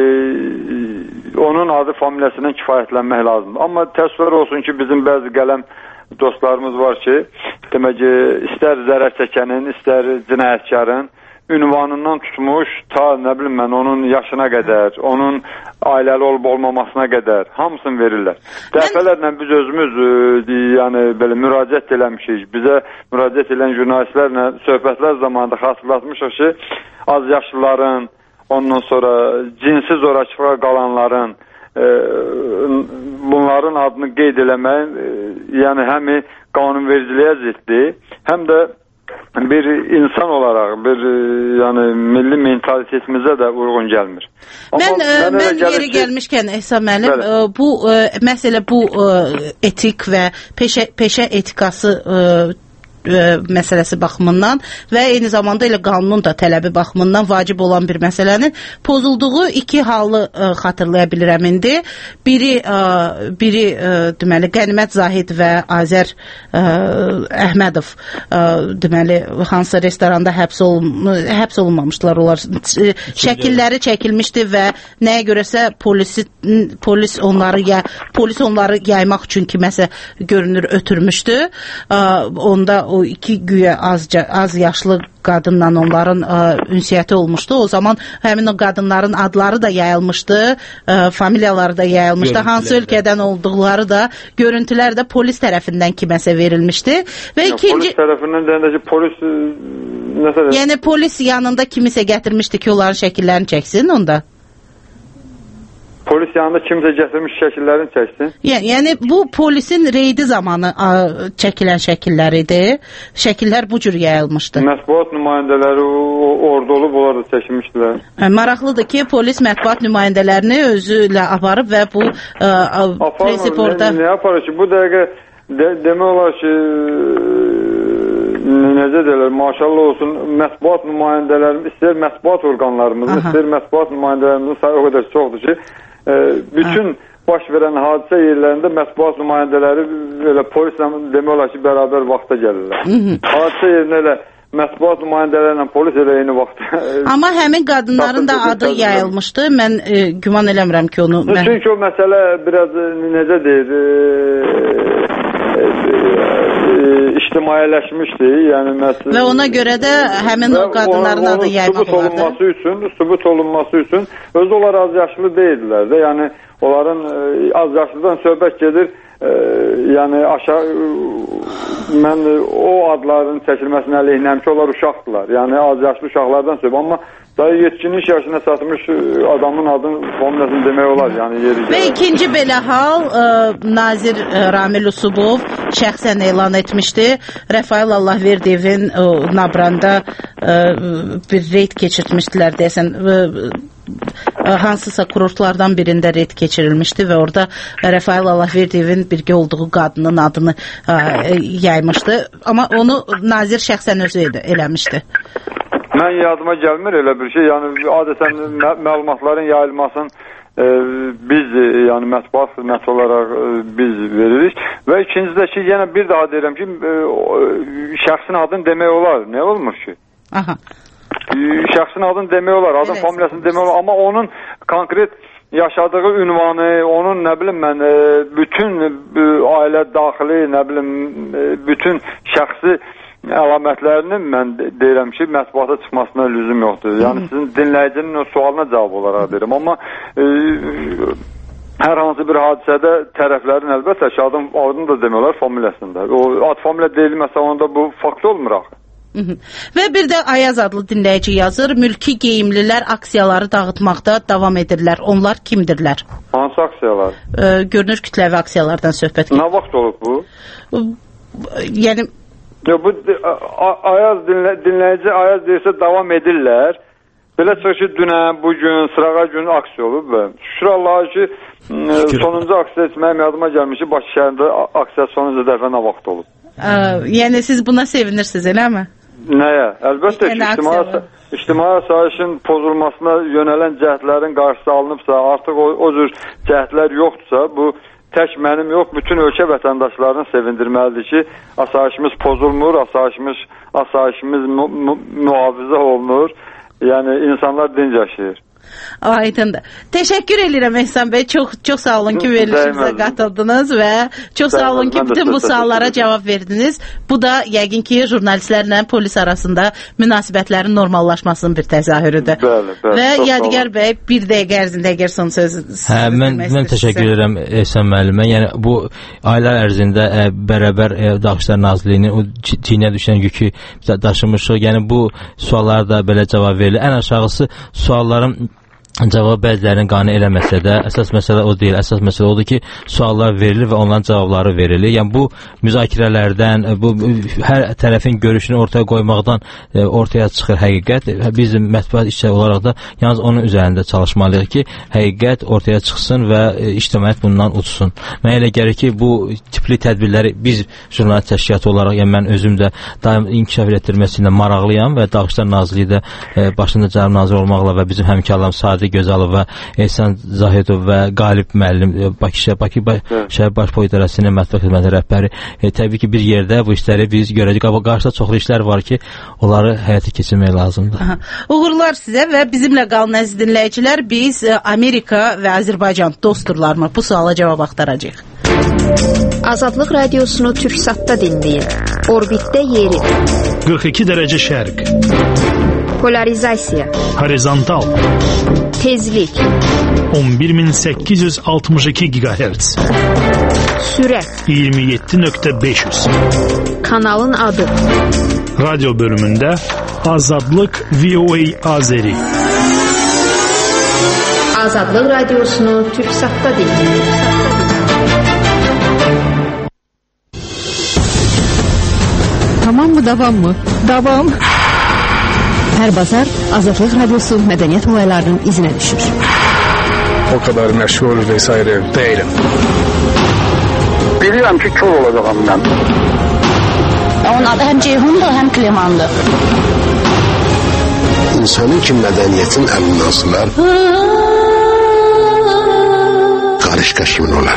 Speaker 11: onun adı, familiyasından kifayətlənmək lazımdır. Amma təəssüflər olsun ki, bizim bəzi qələm dostlarımız var ki, demək ki, istər zərər çəkənin, istər cinayətkarın ünvanından tutmuş ta, nə bilim mən, onun yaşına qədər, onun ailəli olub olmamasına qədər hamısını verirlər. Dəfələrlə biz özümüz yəni belə müraciət eləmişik. Bizə müraciət edən jurnalistlərlə söhbətlər zamanında xatırlatmışıq ki, az yaşlıların, ondan sonra cinsi zorakılığa qalanların bunların adını qeyd eləmək yəni həm qanunvericiliyə ziddir, həm də bir insan olaraq, bir yəni milli mentalitetimizə də uyğun gəlmir.
Speaker 10: Mən yeri gəlmişkən Ehsan müəllim, bu məsələ bu etik və peşə etikası məsələsi baxımından və eyni zamanda elə qanunun da tələbi baxımından vacib olan bir məsələnin pozulduğu iki halı xatırlaya bilirəm indi. Biri deməli Qənimət Zahid və Azər Əhmədov deməli hansı restoranda həbs olunmamışdılar. Onlar şəkilləri çəkilmişdi və nəyə görəsə polis onları yaymaq üçün kiməsə görünür ötürmüşdü. Onda o iki güya az yaşlı qadınla onların ünsiyyəti olmuşdu. O zaman həmin o qadınların adları da yayılmışdı, familiyaları da yayılmışdı. Hansı ölkədən olduqları da, görüntülər də polis tərəfindən kiməsə verilmişdi. Və
Speaker 11: polis tərəfindən deyəndə ki, polis nəsə...
Speaker 10: Yəni polis yanında kimisə gətirmişdi ki, onların şəkillərini çəksin onda?
Speaker 11: Polis yanında kimsə gətirmiş şəkillərini çəksin.
Speaker 10: Yəni bu polisin reydi zamanı çəkilən şəkillər idi. Şəkillər bu cür yayılmışdı.
Speaker 11: Mətbuat nümayəndələri orada olub, onlar da çəkilmişdilər.
Speaker 10: Maraqlıdır ki, polis mətbuat nümayəndələrini özü ilə aparıb və bu prinsip orada...
Speaker 11: Nə aparır ki, bu dəqiqə demək olar ki, necə deyirlər, maşallah olsun, mətbuat nümayəndələrimiz, istəyir mətbuat orqanlarımızın, istəyir mətbuat nümayəndələrimizin sayı o qədər çoxdur ki, bütün baş verən hadisə yerlərində mətbuat nümayəndələri elə polislə demək olar ki, bərabər vaxta gəlirlər. Hadisə yerinə elə mətbuat nümayəndələrlə polis elə eyni vaxtda.
Speaker 10: Amma həmin qadınların da adı yayılmışdı. Mən güman eləmirəm ki, onu...
Speaker 11: Çünki o məsələ biraz necə deyir, ictimailəşmişdi. Yəni
Speaker 10: və ona görə də həmin o qadınların adı yaymaq olardı.
Speaker 11: Sübut olunması üçün özü onlar az yaşlı deyildilər də. Yəni onların az yaşlıdan söhbət gedir. Yəni aşağı mən o adların çəkilməsinin əleyhinəm ki, onlar uşaqdılar. Yəni az yaşlı uşaqlardan söhbət. Amma daha yetkinlik yaşına çatmış adamın adını familiyasını demək olar. Yəni yeri
Speaker 10: və ikinci belə hal Nazir Ramil Usubov şəxsən elan etmişdi. Rafael Allahverdiyevin Nabranda bir reyd keçirtmişdilər deyəsən. Hansısa kurortlardan birində reyd keçirilmişdi və orada Rafael Allahverdiyevin birgə olduğu qadının adını yaymışdı. Amma onu Nazir şəxsən özü eləmişdi.
Speaker 11: Mən yadıma gəlmir elə bir şey. Yəni adətən məlumatların yayılmasını biz, yəni mətbuat xidməti olaraq biz veririk. Və ikincisi də ki, yenə bir daha deyirəm ki, şəxsin adını demək olar. Nə olmuş ki?
Speaker 10: Aha.
Speaker 11: Şəxsin adını demək olar, adın familiyasını demək olar. Amma onun konkret yaşadığı ünvanı, onun nə bilim mən, bütün ailə daxili, nə bilim, bütün şəxsi əlamətlərini mən deyirəm ki, mətbuata çıxmasına lüzum yoxdur. Yəni sizin dinləyicinin o sualına cavab olaraq deyirəm. Amma hər hansı bir hadisədə tərəflərin əlbəttə ki, adını da demək olar familiyasında. O ad familiya deyilməsə onda bu fakt olmur axı.
Speaker 10: Və bir də Ayaz adlı dinləyici yazır, mülki geyimlilər aksiyaları dağıtmaqda davam edirlər. Onlar kimdirlər?
Speaker 11: Hansı aksiyalar?
Speaker 10: Görünür kütləvi aksiyalardan söhbət gedir.
Speaker 11: Nə vaxt olub bu?
Speaker 10: Yəni
Speaker 11: bu Ayaz dinləyici Ayaz deyirsə davam edirlər. Belə çıxır ki, dünə, bugün, sırağa gün aksiya olub və şükür Allah'a ki, sonuncu aksiya etməyəm yadıma gəlmiş ki, Bakı şəhərində aksiya sonuncu dəfə nə vaxt olub.
Speaker 10: Yəni siz buna sevinirsiniz, eləmi?
Speaker 11: Nəyə? Əlbəttə ki, ictimai asayişin pozulmasına yönələn cəhdlərin qarşısı alınıbsa, artıq o cür cəhdlər yoxdursa, bu tək mənim yox, bütün ölkə vətəndaşlarını sevindirməlidir ki, asayişimiz pozulmur, asayişimiz mühafizə olunur, yəni insanlar dinc yaşayır.
Speaker 10: Aydındır. Təşəkkür edirəm Ehsan bəy. Çox sağ olun ki, verilişimizə qatıldınız və çox sağ olun ki, bütün bu suallara cavab verdiniz. Bu da yəqin ki, jurnalistlərlə polis arasında münasibətlərin normallaşmasının bir təzahürüdür.
Speaker 11: Bəli.
Speaker 10: Və Yadigar bəy, bir dəqiqə ərzində əgər son söz
Speaker 12: mən təşəkkür edirəm Ehsan müəllimə. Yəni bu aylar ərzində bərabər Daxillər Nazirliyinin o çiynə düşən yükü daşımışıq. Yəni bu suallara da belə cavab verilir. Ən aşağısı sualların cavab bəzilərinin qane eləməsə də, əsas məsələ o deyil. Əsas məsələ odur ki, suallar verilir və onların cavabları verilir. Yəni bu müzakirələrdən, bu hər tərəfin görüşünü ortaya qoymaqdan ortaya çıxır həqiqət. Biz mətbuat işçiləri olaraq da yalnız onun üzərində çalışmalıyıq ki, həqiqət ortaya çıxsın və ictimaiyyət bundan uçsun. Mənə elə gəlir ki, bu tipli tədbirləri biz jurnalist təşkilatı olaraq, yəni mən özüm də daim inkişaf etdirməsində maraqlıyam və Daxillər Nazirliyi də başında cənab nazir olmaqla və bizim həmkarlarımız Sadi Gözalov və Ehsan Zahidov və Qalib müəllim Bakı şəhər baş polis idarəsinin mətbuat xidməti rəhbəri təbii ki, bir yerdə bu işləri biz görəcəyik. Qarşıda çoxlu işlər var ki, onları həyata keçirmək lazımdır.
Speaker 10: Uğurlar sizə və bizimlə qalın əziz dinləyicilər. Biz Amerika və Azərbaycan dostdurlarmı? Bu suala cavab axtaracağıq.
Speaker 4: Azadlıq radiosunu Türksatda dinləyin. Orbitdə yeri.
Speaker 3: 42 dərəcə şərq.
Speaker 4: Polarizasiya.
Speaker 3: Horizontal.
Speaker 4: Tezlik.
Speaker 3: 11862 GHz.
Speaker 4: Sürət.
Speaker 3: 27.500.
Speaker 4: Kanalın adı.
Speaker 3: Radyo bölümündə Azadlıq VOA Azeri.
Speaker 4: Azadlıq radiosunu TürkSat'ta dinləyin.
Speaker 14: Tamam mı, davam mı?
Speaker 5: Davam.
Speaker 14: Hər bazar Azadlıq radiosu mədəniyyət olaylarının izinə düşür.
Speaker 15: O kadar məşğul vesaire değilim.
Speaker 16: Bilirəm ki, kör olacağım mən.
Speaker 5: Onun adı həm Ceyhundur, həm Klemandır.
Speaker 15: İnsanın ki mədəniyyətin əlindən asılar, qarışqa kimin olar?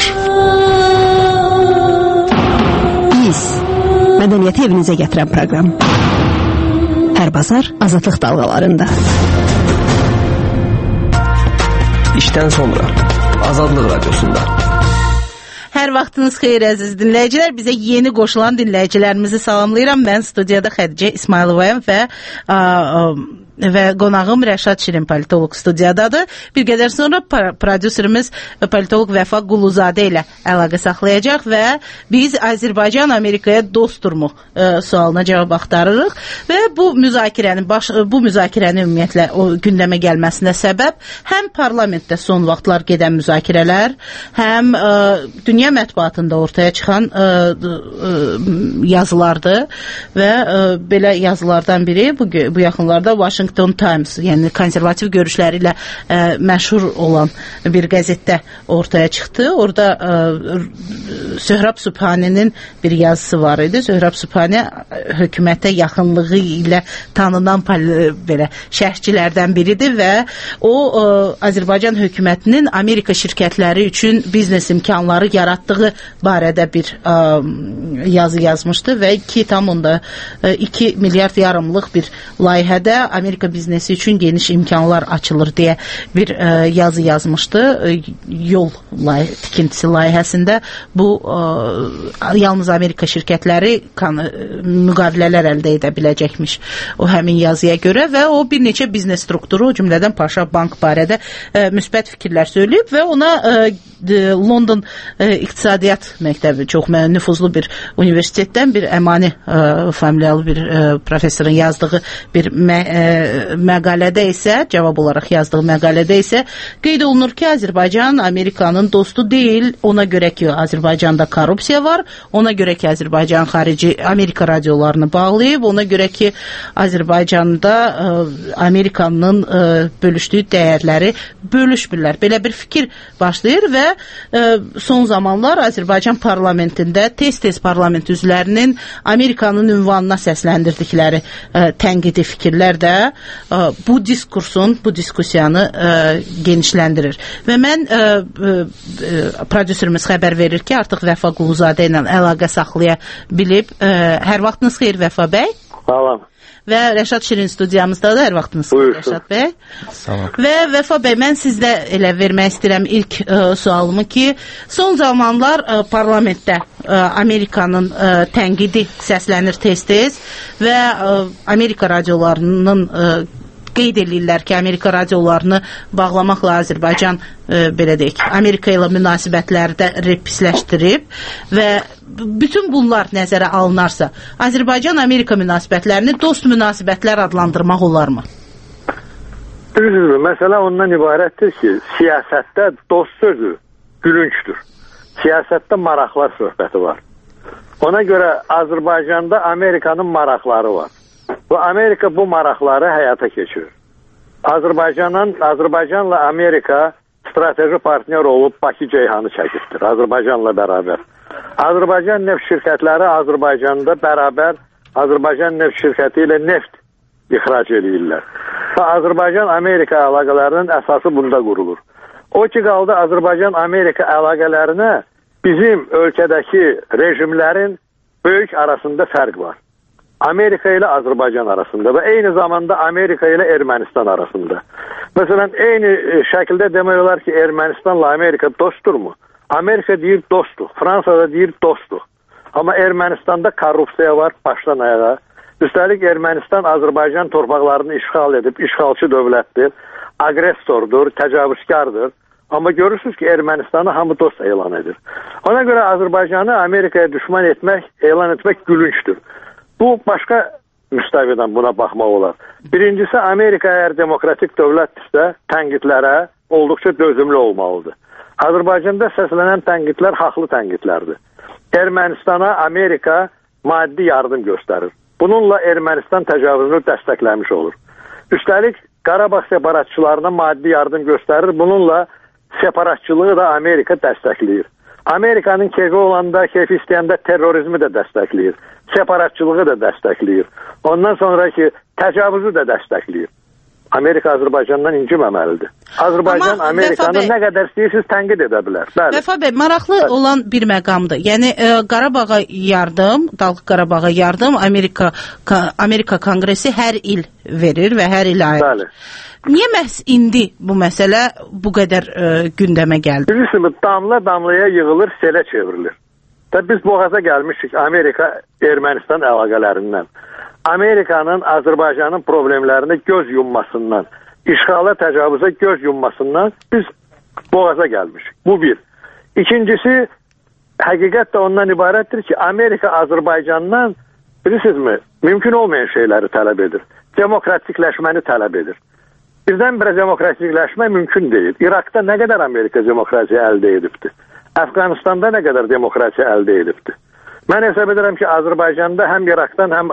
Speaker 14: Biz, mədəniyyəti evinizə gətirən proqram. Hər bazar Azadlıq dalğalarında.
Speaker 9: İşdən sonra Azadlıq radiosunda.
Speaker 10: Hər vaxtınız xeyir əziz dinləyicilər. Bizə yeni qoşulan dinləyicilərimizi salamlayıram. Mən studiyada Xədicə İsmayılovayam və qonağım Rəşad Şirin politoloq studiyadadır. Bir qədər sonra prodüserimiz politoloq Vəfa Quluzadə ilə əlaqə saxlayacaq və biz Azərbaycan Amerikaya dostdurmu sualına cavab axtarırıq və bu müzakirənin ümumiyyətlə o gündəmə gəlməsinə səbəb həm parlamentdə son vaxtlar gedən müzakirələr, həm dünya mətbuatında ortaya çıxan yazılardır və belə yazılardan biri bu yaxınlarda Washington Times, yəni konservativ görüşləri ilə məşhur olan bir qəzetdə ortaya çıxdı. Orada Söhrab Sübhaninin bir yazısı var idi. Söhrab Sübhani hökumətə yaxınlığı ilə tanınan belə şərhçilərdən biridir və o Azərbaycan hökumətinin Amerika şirkətləri üçün biznes imkanları yaratdığı barədə bir yazı yazmışdı və 2 milyard yarımlıq bir layihədə Amerika biznesi üçün geniş imkanlar açılır deyə bir yazı yazmışdı. Yol tikintisi layihəsində bu yalnız Amerika şirkətləri müqavilələr əldə edə biləcəkmiş o həmin yazıya görə və o bir neçə biznes strukturu, o cümlədən Paşa Bank barədə müsbət fikirlər söyləyib və ona London İqtisadiyyat Məktəbi çox nüfuzlu bir universitetdən bir Əmani familiyalı bir professorun yazdığı bir məqalədə isə, cavab olaraq yazdığı məqalədə isə qeyd olunur ki, Azərbaycan Amerikanın dostu deyil. Ona görə ki, Azərbaycanda korrupsiya var. Ona görə ki, Azərbaycan xarici Amerika radiolarını bağlayıb. Ona görə ki, Azərbaycanda Amerikanın bölüşdüyü dəyərləri bölüşmürlər. Belə bir fikir başlayır və son zamanlar Azərbaycan parlamentində tez-tez parlament üzvlərinin Amerikanın ünvanına səsləndirdikləri tənqidi fikirlər də bu diskursun, bu diskusiyanı genişləndirir. Və mən prodüserimiz xəbər verir ki, artıq Vəfa Quluzadə ilə əlaqə saxlaya bilib. Hər vaxtınız xeyir Vəfa bəy.
Speaker 16: Salam.
Speaker 10: Və Rəşad Şirin studiyamızdadır. Hər vaxtınız xeyir Rəşad bəy.
Speaker 12: Salam.
Speaker 10: Və Vəfa bəy, mən sizdə elə vermək istəyirəm ilk sualımı ki, son zamanlar parlamentdə Amerikanın tənqidi səslənir tez-tez və Amerika radiolarının qeyd edirlər ki, Amerika radiolarını bağlamaqla Azərbaycan belə deyək, Amerika ilə münasibətləri də pisləşdirib və bütün bunlar nəzərə alınarsa, Azərbaycan-Amerika münasibətlərini dost münasibətlər adlandırmaq olarmı?
Speaker 16: Düzdür, məsələ ondan ibarətdir ki, siyasətdə dost sözü gülünçdür. Siyasətdə maraqlar söhbəti var. Ona görə Azərbaycanda Amerikanın maraqları var. Bu Amerika bu maraqları həyata keçirir. Azərbaycanla Amerika strateji partner olub Bakı Ceyhanı çəkibdir Azərbaycanla bərabər. Azərbaycan neft şirkətləri Azərbaycanda bərabər Azərbaycan neft şirkəti ilə neft ixrac edirlər. Və Azərbaycan-Amerika əlaqələrinin əsası bunda qurulur. O ki qaldı Azərbaycan-Amerika əlaqələrinə bizim ölkədəki rejimlərin böyük arasında fərq var. Amerika ilə Azərbaycan arasında və eyni zamanda Amerika ilə Ermənistan arasında. Məsələn, eyni şəkildə demək olar ki, Ermənistanla Amerika dostdurmu? Amerika deyir dostdur, Fransa da deyir dostdur. Amma Ermənistanda korrupsiya var başdan ayağa. Üstəlik Ermənistan Azərbaycan torpaqlarını işğal edib, işğalçı dövlətdir, agressordur, təcavüzkardır. Amma görürsünüz ki, Ermənistanı hamı dost elan edir. Ona görə Azərbaycanı Amerikaya düşman elan etmək gülünçdür. Bu, başqa müstəvidən buna baxmaq olar. Birincisi, Amerika əgər demokratik dövlətdirsə, tənqidlərə olduqca dözümlü olmalıdır. Azərbaycanda səslənən tənqidlər haqlı tənqidlərdir. Ermənistana Amerika maddi yardım göstərir. Bununla Ermənistan təcavüzünü dəstəkləmiş olur. Üstəlik, Qarabağ separatçılarına maddi yardım göstərir. Bununla separatçılığı da Amerika dəstəkləyir. Amerikanın keyfi olanda, keyfi istəyəndə terrorizmi də dəstəkləyir. Separatçılığı da dəstəkləyir. Ondan sonraki təcavüzü də dəstəkləyir. Amerika Azərbaycandan inciməməlidir. Azərbaycan Amerikanı nə qədər istəyirsiniz tənqid edə bilər.
Speaker 10: Vəfa bəy, maraqlı olan bir məqamdır. Yəni Qarabağa yardım, Dağlıq Qarabağa yardım Amerika Konqresi hər il verir və hər il ayırır. Niyə məhz indi bu məsələ bu qədər gündəmə gəldi?
Speaker 16: Bilirsiniz, damla-damlaya yığılır, selə çevrilir. Biz boğaza gəlmişik Amerika-Ermənistan əlaqələrindən. Amerikanın Azərbaycanın problemlərinə göz yummasından, işğala, təcavüzə göz yummasından biz boğaza gəlmişik. Bu bir. İkincisi, həqiqət də ondan ibarətdir ki, Amerika Azərbaycandan, bilirsinizmi, mümkün olmayan şeyləri tələb edir. Demokratikləşməni tələb edir. Birdən-birə demokratikləşmə mümkün deyil. İraqda nə qədər Amerika demokrasiya əldə edibdir? Əfqanistanda nə qədər demokrasiya əldə edibdir? Mən hesab edirəm ki, Azərbaycanda həm İraqdan, həm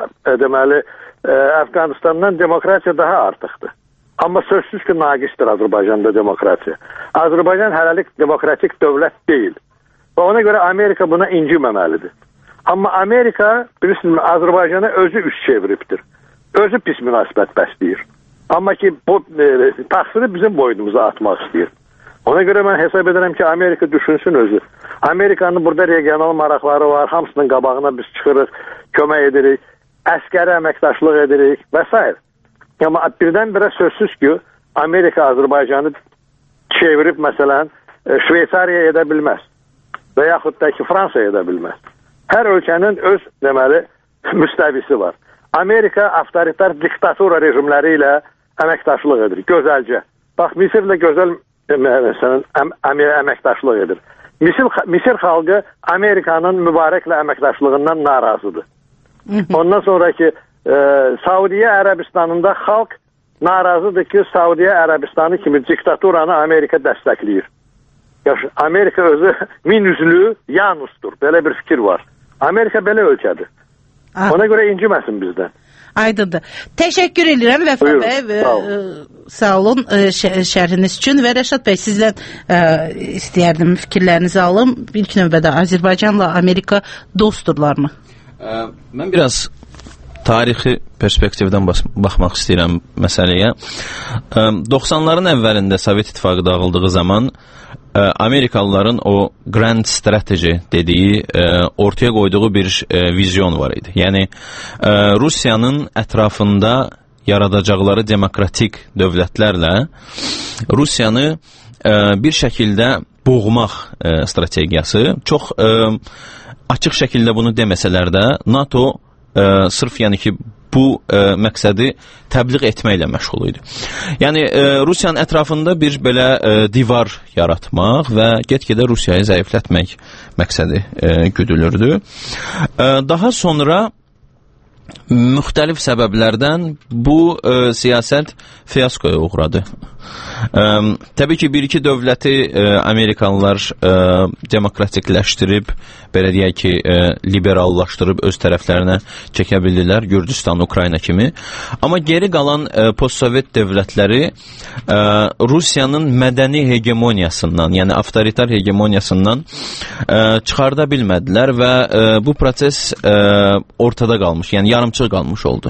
Speaker 16: Əfqanistandan demokrasiya daha artıqdır. Amma sözsüz ki, naqisdir Azərbaycanda demokrasiya. Azərbaycan hələlik demokratik dövlət deyil. Və ona görə Amerika buna inciməməlidir. Amma Amerika, bilirsiniz, Azərbaycana özü üst çeviribdir. Özü pis münasibət bəsləyir. Amma ki, bu taksiri bizim boynumuza atmaq istəyir. Ona görə mən hesab edirəm ki, Amerika düşünsün özü. Amerikanın burada regional maraqları var, hamısının qabağına biz çıxırıq, kömək edirik, əskəri əməkdaşlıq edirik və s. Amma birdən-birə sözsüz ki, Amerika Azərbaycanı çevirib, məsələn, Şveysariya edə bilməz və yaxud da ki, Fransa edə bilməz. Hər ölkənin öz, deməli, müstəvisi var. Amerika avtoritar diktatura rejimləri ilə əməkdaşlıq edir, gözəlcə. Bax, Misirlə gözəl əməkdaşlıq edir. Misir xalqı Amerikanın mübarəklə əməkdaşlığından narazıdır. Ondan sonraki Saudiyə Ərəbistanında xalq narazıdır ki, Saudiyə Ərəbistanı kimi diktaturanı Amerika dəstəkləyir. Amerika özü minüzlü Yanusdur. Belə bir fikir var. Amerika belə ölkədir. Ona görə inciməsin bizdən.
Speaker 10: Aydındır. Təşəkkür edirəm Vəfa bəy. Sağ olun şərhiniz üçün və Rəşad bəy sizdən istəyərdim fikirlərinizi alım. İlk növbədə Azərbaycanla Amerika dostdurlarmı?
Speaker 17: Mən biraz tarixi perspektivdən baxmaq istəyirəm məsələyə. 90'ların əvvəlində Sovet İttifaqı dağıldığı zaman Amerikalıların o grand strateji dediyi ortaya qoyduğu bir vizyon var idi. Yəni Rusiyanın ətrafında yaradacaqları demokratik dövlətlərlə Rusiyanı bir şəkildə boğmaq strategiyası. Çox açıq şəkildə bunu deməsələr də NATO sırf yəni ki bu məqsədi təbliğ etməklə məşğul idi. Yəni Rusiyanın ətrafında bir belə divar yaratmaq və get-gedə Rusiyayı zəiflətmək məqsədi güdülürdü. Daha sonra müxtəlif səbəblərdən bu siyasət fiyaskoya uğradı. Təbii ki, bir-iki dövləti Amerikalılar demokratikləşdirib, belə deyək ki, liberallaşdırıb öz tərəflərinə çəkə bildilər, Gürcüstan, Ukrayna kimi. Amma geri qalan postsovet dövlətləri Rusiyanın mədəni hegemoniyasından, yəni avtoritar hegemoniyasından çıxarda bilmədilər və bu proses ortada qalmış, yəni yarımçıq qalmış oldu.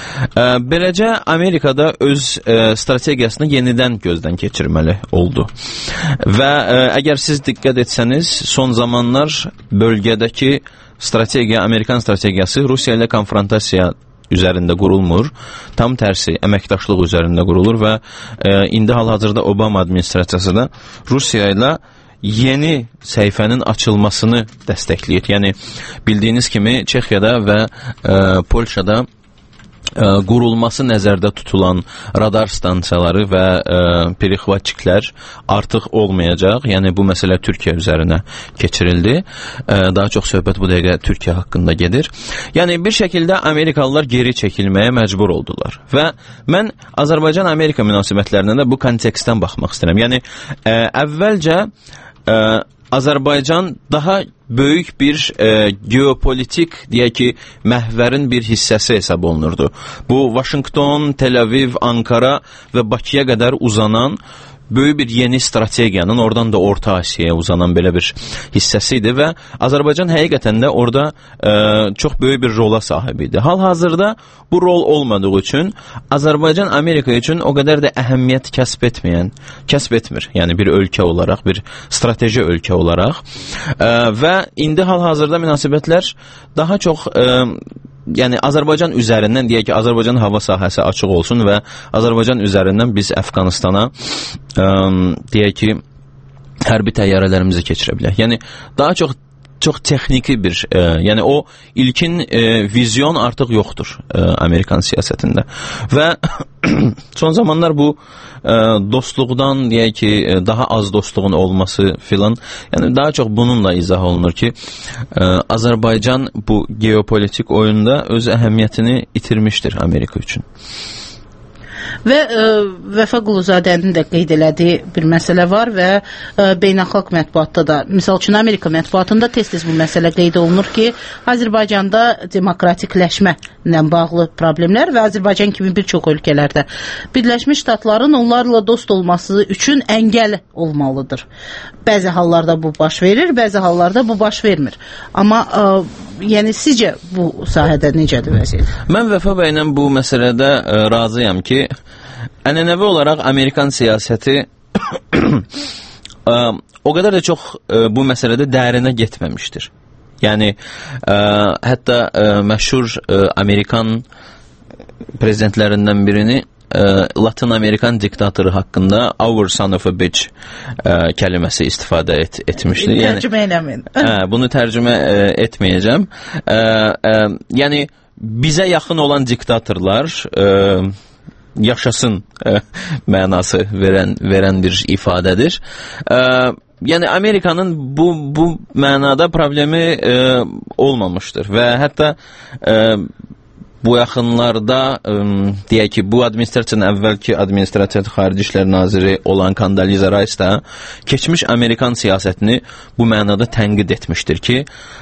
Speaker 17: Beləcə Amerikada öz strategiyasını yenidən gözdən keçirməli oldu. Və əgər siz diqqət etsəniz, son zamanlar bölgədəki strategiya, Amerikan strategiyası Rusiya ilə konfrontasiya üzərində qurulmur, tam tərsi əməkdaşlıq üzərində qurulur və indi hal-hazırda Obama administrasiyası da Rusiya ilə yeni səhifənin açılmasını dəstəkləyir. Yəni bildiyiniz kimi Çexiyada və Polşada qurulması nəzərdə tutulan radar stansiyaları və perixvatçiklər artıq olmayacaq. Yəni bu məsələ Türkiyə üzərinə keçirildi. Daha çox söhbət bu dəqiqə Türkiyə haqqında gedir. Yəni bir şəkildə Amerikalılar geri çəkilməyə məcbur oldular. Və mən Azərbaycan-Amerika münasibətlərinə də bu kontekstdən baxmaq istəyirəm. Yəni əvvəlcə Azərbaycan daha böyük bir geopolitik, deyək ki, məhvərin bir hissəsi hesab olunurdu. Bu, Vaşinqton, Tel Aviv, Ankara və Bakıya qədər uzanan böyük bir yeni strategiyanın, oradan da Orta Asiyaya uzanan belə bir hissəsi idi və Azərbaycan həqiqətən də orada çox böyük bir rola sahib idi. Hal-hazırda bu rol olmadığı üçün Azərbaycan Amerika üçün o qədər də əhəmiyyət kəsb etmir. Yəni bir ölkə olaraq, bir strateji ölkə olaraq və indi hal-hazırda münasibətlər daha çox yəni Azərbaycan üzərindən, deyək ki, Azərbaycan hava sahəsi açıq olsun və Azərbaycan üzərindən biz Əfqanistana deyək ki, hərbi təyyarələrimizi keçirə bilək. Yəni daha çox texniki bir, yəni o ilkin vizyon artıq yoxdur Amerikan siyasətində. Və son zamanlar bu dostluqdan, deyək ki, daha az dostluğun olması filan, yəni daha çox bununla izah olunur ki, Azərbaycan bu geopolitik oyunda öz əhəmiyyətini itirmişdir Amerika üçün.
Speaker 10: Və Vəfa Quluzadənin də qeyd elədiyi bir məsələ var və beynəlxalq mətbuatda da, misal üçün Amerika mətbuatında tez-tez bu məsələ qeyd olunur ki, Azərbaycanda demokratikləşmə ilə bağlı problemlər və Azərbaycan kimi bir çox ölkələrdə Birləşmiş Ştatların onlarla dost olması üçün əngəl olmalıdır. Bəzi hallarda bu baş verir, bəzi hallarda bu baş vermir. Amma yəni sizcə bu sahədə necədir vəziyyət?
Speaker 17: Mən Vəfa bəylə bu məsələdə razıyam ki, ənənəvi olaraq Amerikan siyasəti o qədər də çox bu məsələdə dərinə getməmişdir. Yəni hətta məşhur Amerikan prezidentlərindən birini Latin Amerikan diktatoru haqqında our son of a bitch kəlməsi istifadə etmişdir.
Speaker 10: Tərcümə eləməyin.
Speaker 17: Bunu tərcümə etməyəcəm. Yəni bizə yaxın olan diktatorlar yaşasın mənası verən bir ifadədir. Yəni Amerikanın bu mənada problemi olmamışdır və hətta bu yaxınlarda deyək ki, bu administrasiyanın əvvəlki administrasiya xarici işlər naziri olan Condoleezza Rice da keçmiş Amerikan siyasətini bu mənada tənqid etmişdir ki,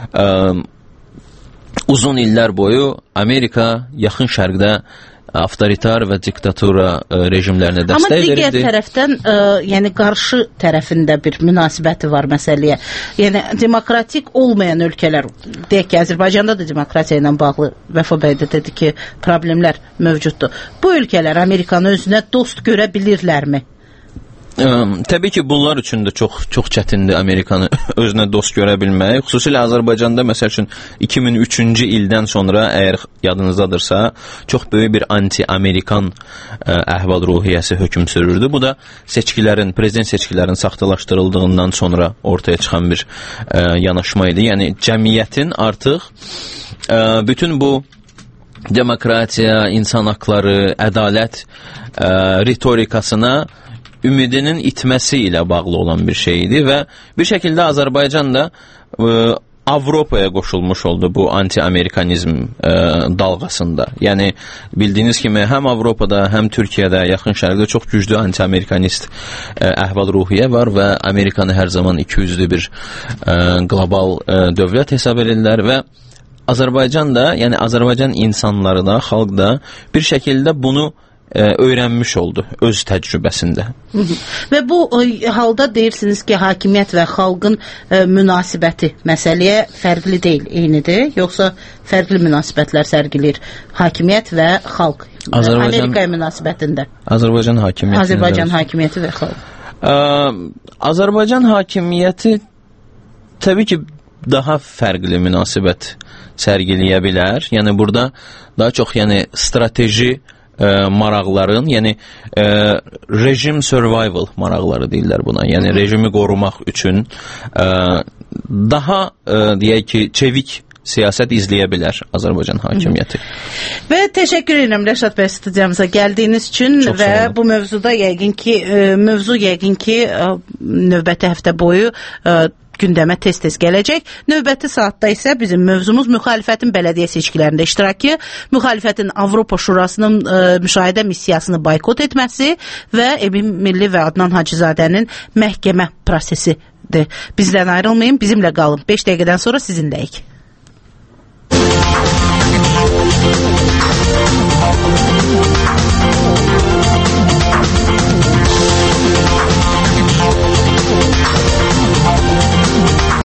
Speaker 17: uzun illər boyu Amerika yaxın şərqdə avtoritar və diktatura rejimlərinə dəstək verildi.
Speaker 10: Amma digər tərəfdən, yəni qarşı tərəfində bir münasibəti var məsələyə. Yəni demokratik olmayan ölkələr, deyək ki, Azərbaycanda da demokratiya ilə bağlı Vəfa bəy də dedi ki, problemlər mövcuddur. Bu ölkələr Amerikanı özünə dost görə bilirlərmi?
Speaker 17: Təbii ki, bunlar üçün də çox çətindir Amerikanı özünə dost görə bilmək. Xüsusilə Azərbaycanda, məsəl üçün 2003-cü ildən sonra, əgər yadınızdadırsa, çox böyük bir anti-Amerikan əhval-ruhiyyəsi hökm sürürdü. Bu da prezident seçkilərin saxtalaşdırıldığından sonra ortaya çıxan bir yanaşma idi. Yəni, cəmiyyətin artıq bütün bu demokratiya, insan haqları, ədalət ritorikasına ümidinin itməsi ilə bağlı olan bir şey idi və bir şəkildə Azərbaycan da Avropaya qoşulmuş oldu bu anti-amerikanizm dalğasında. Yəni bildiyiniz kimi həm Avropada, həm Türkiyədə, yaxın şərqdə çox güclü anti-amerikanist əhval-ruhiyyə var və Amerikanı hər zaman ikiyüzlü bir qlobal dövlət hesab edirlər və Azərbaycan da, yəni Azərbaycan insanları da, xalq da bir şəkildə bunu öyrənmiş oldu öz təcrübəsində.
Speaker 10: Və bu halda deyirsiniz ki, hakimiyyət və xalqın münasibəti məsələyə fərqli deyil, eynidir, yoxsa fərqli münasibətlər sərgilir hakimiyyət və xalq Amerikaya münasibətində?
Speaker 17: Azərbaycan
Speaker 10: hakimiyyəti və xalq.
Speaker 17: Azərbaycan hakimiyyəti təbii ki, daha fərqli münasibət sərgiləyə bilər. Yəni burada daha çox strateji maraqların, yəni rejim survival maraqları deyirlər buna. Yəni rejimi qorumaq üçün daha deyək ki, çevik siyasət izləyə bilər Azərbaycan hakimiyyəti.
Speaker 10: Və təşəkkür edirəm Rəşad bəy studiyamıza gəldiyiniz üçün və bu mövzuda yəqin ki növbəti həftə boyu gündəmə tez-tez gələcək. Növbəti saatda isə bizim mövzumuz müxalifətin bələdiyyə seçkilərində iştirakı, müxalifətin Avropa Şurasının müşahidə missiyasını boykot etməsi və Emin Milli və Adnan Hacızadənin məhkəmə prosesidir. Bizdən ayrılmayın, bizimlə qalın. 5 dəqiqədən sonra sizinləyik.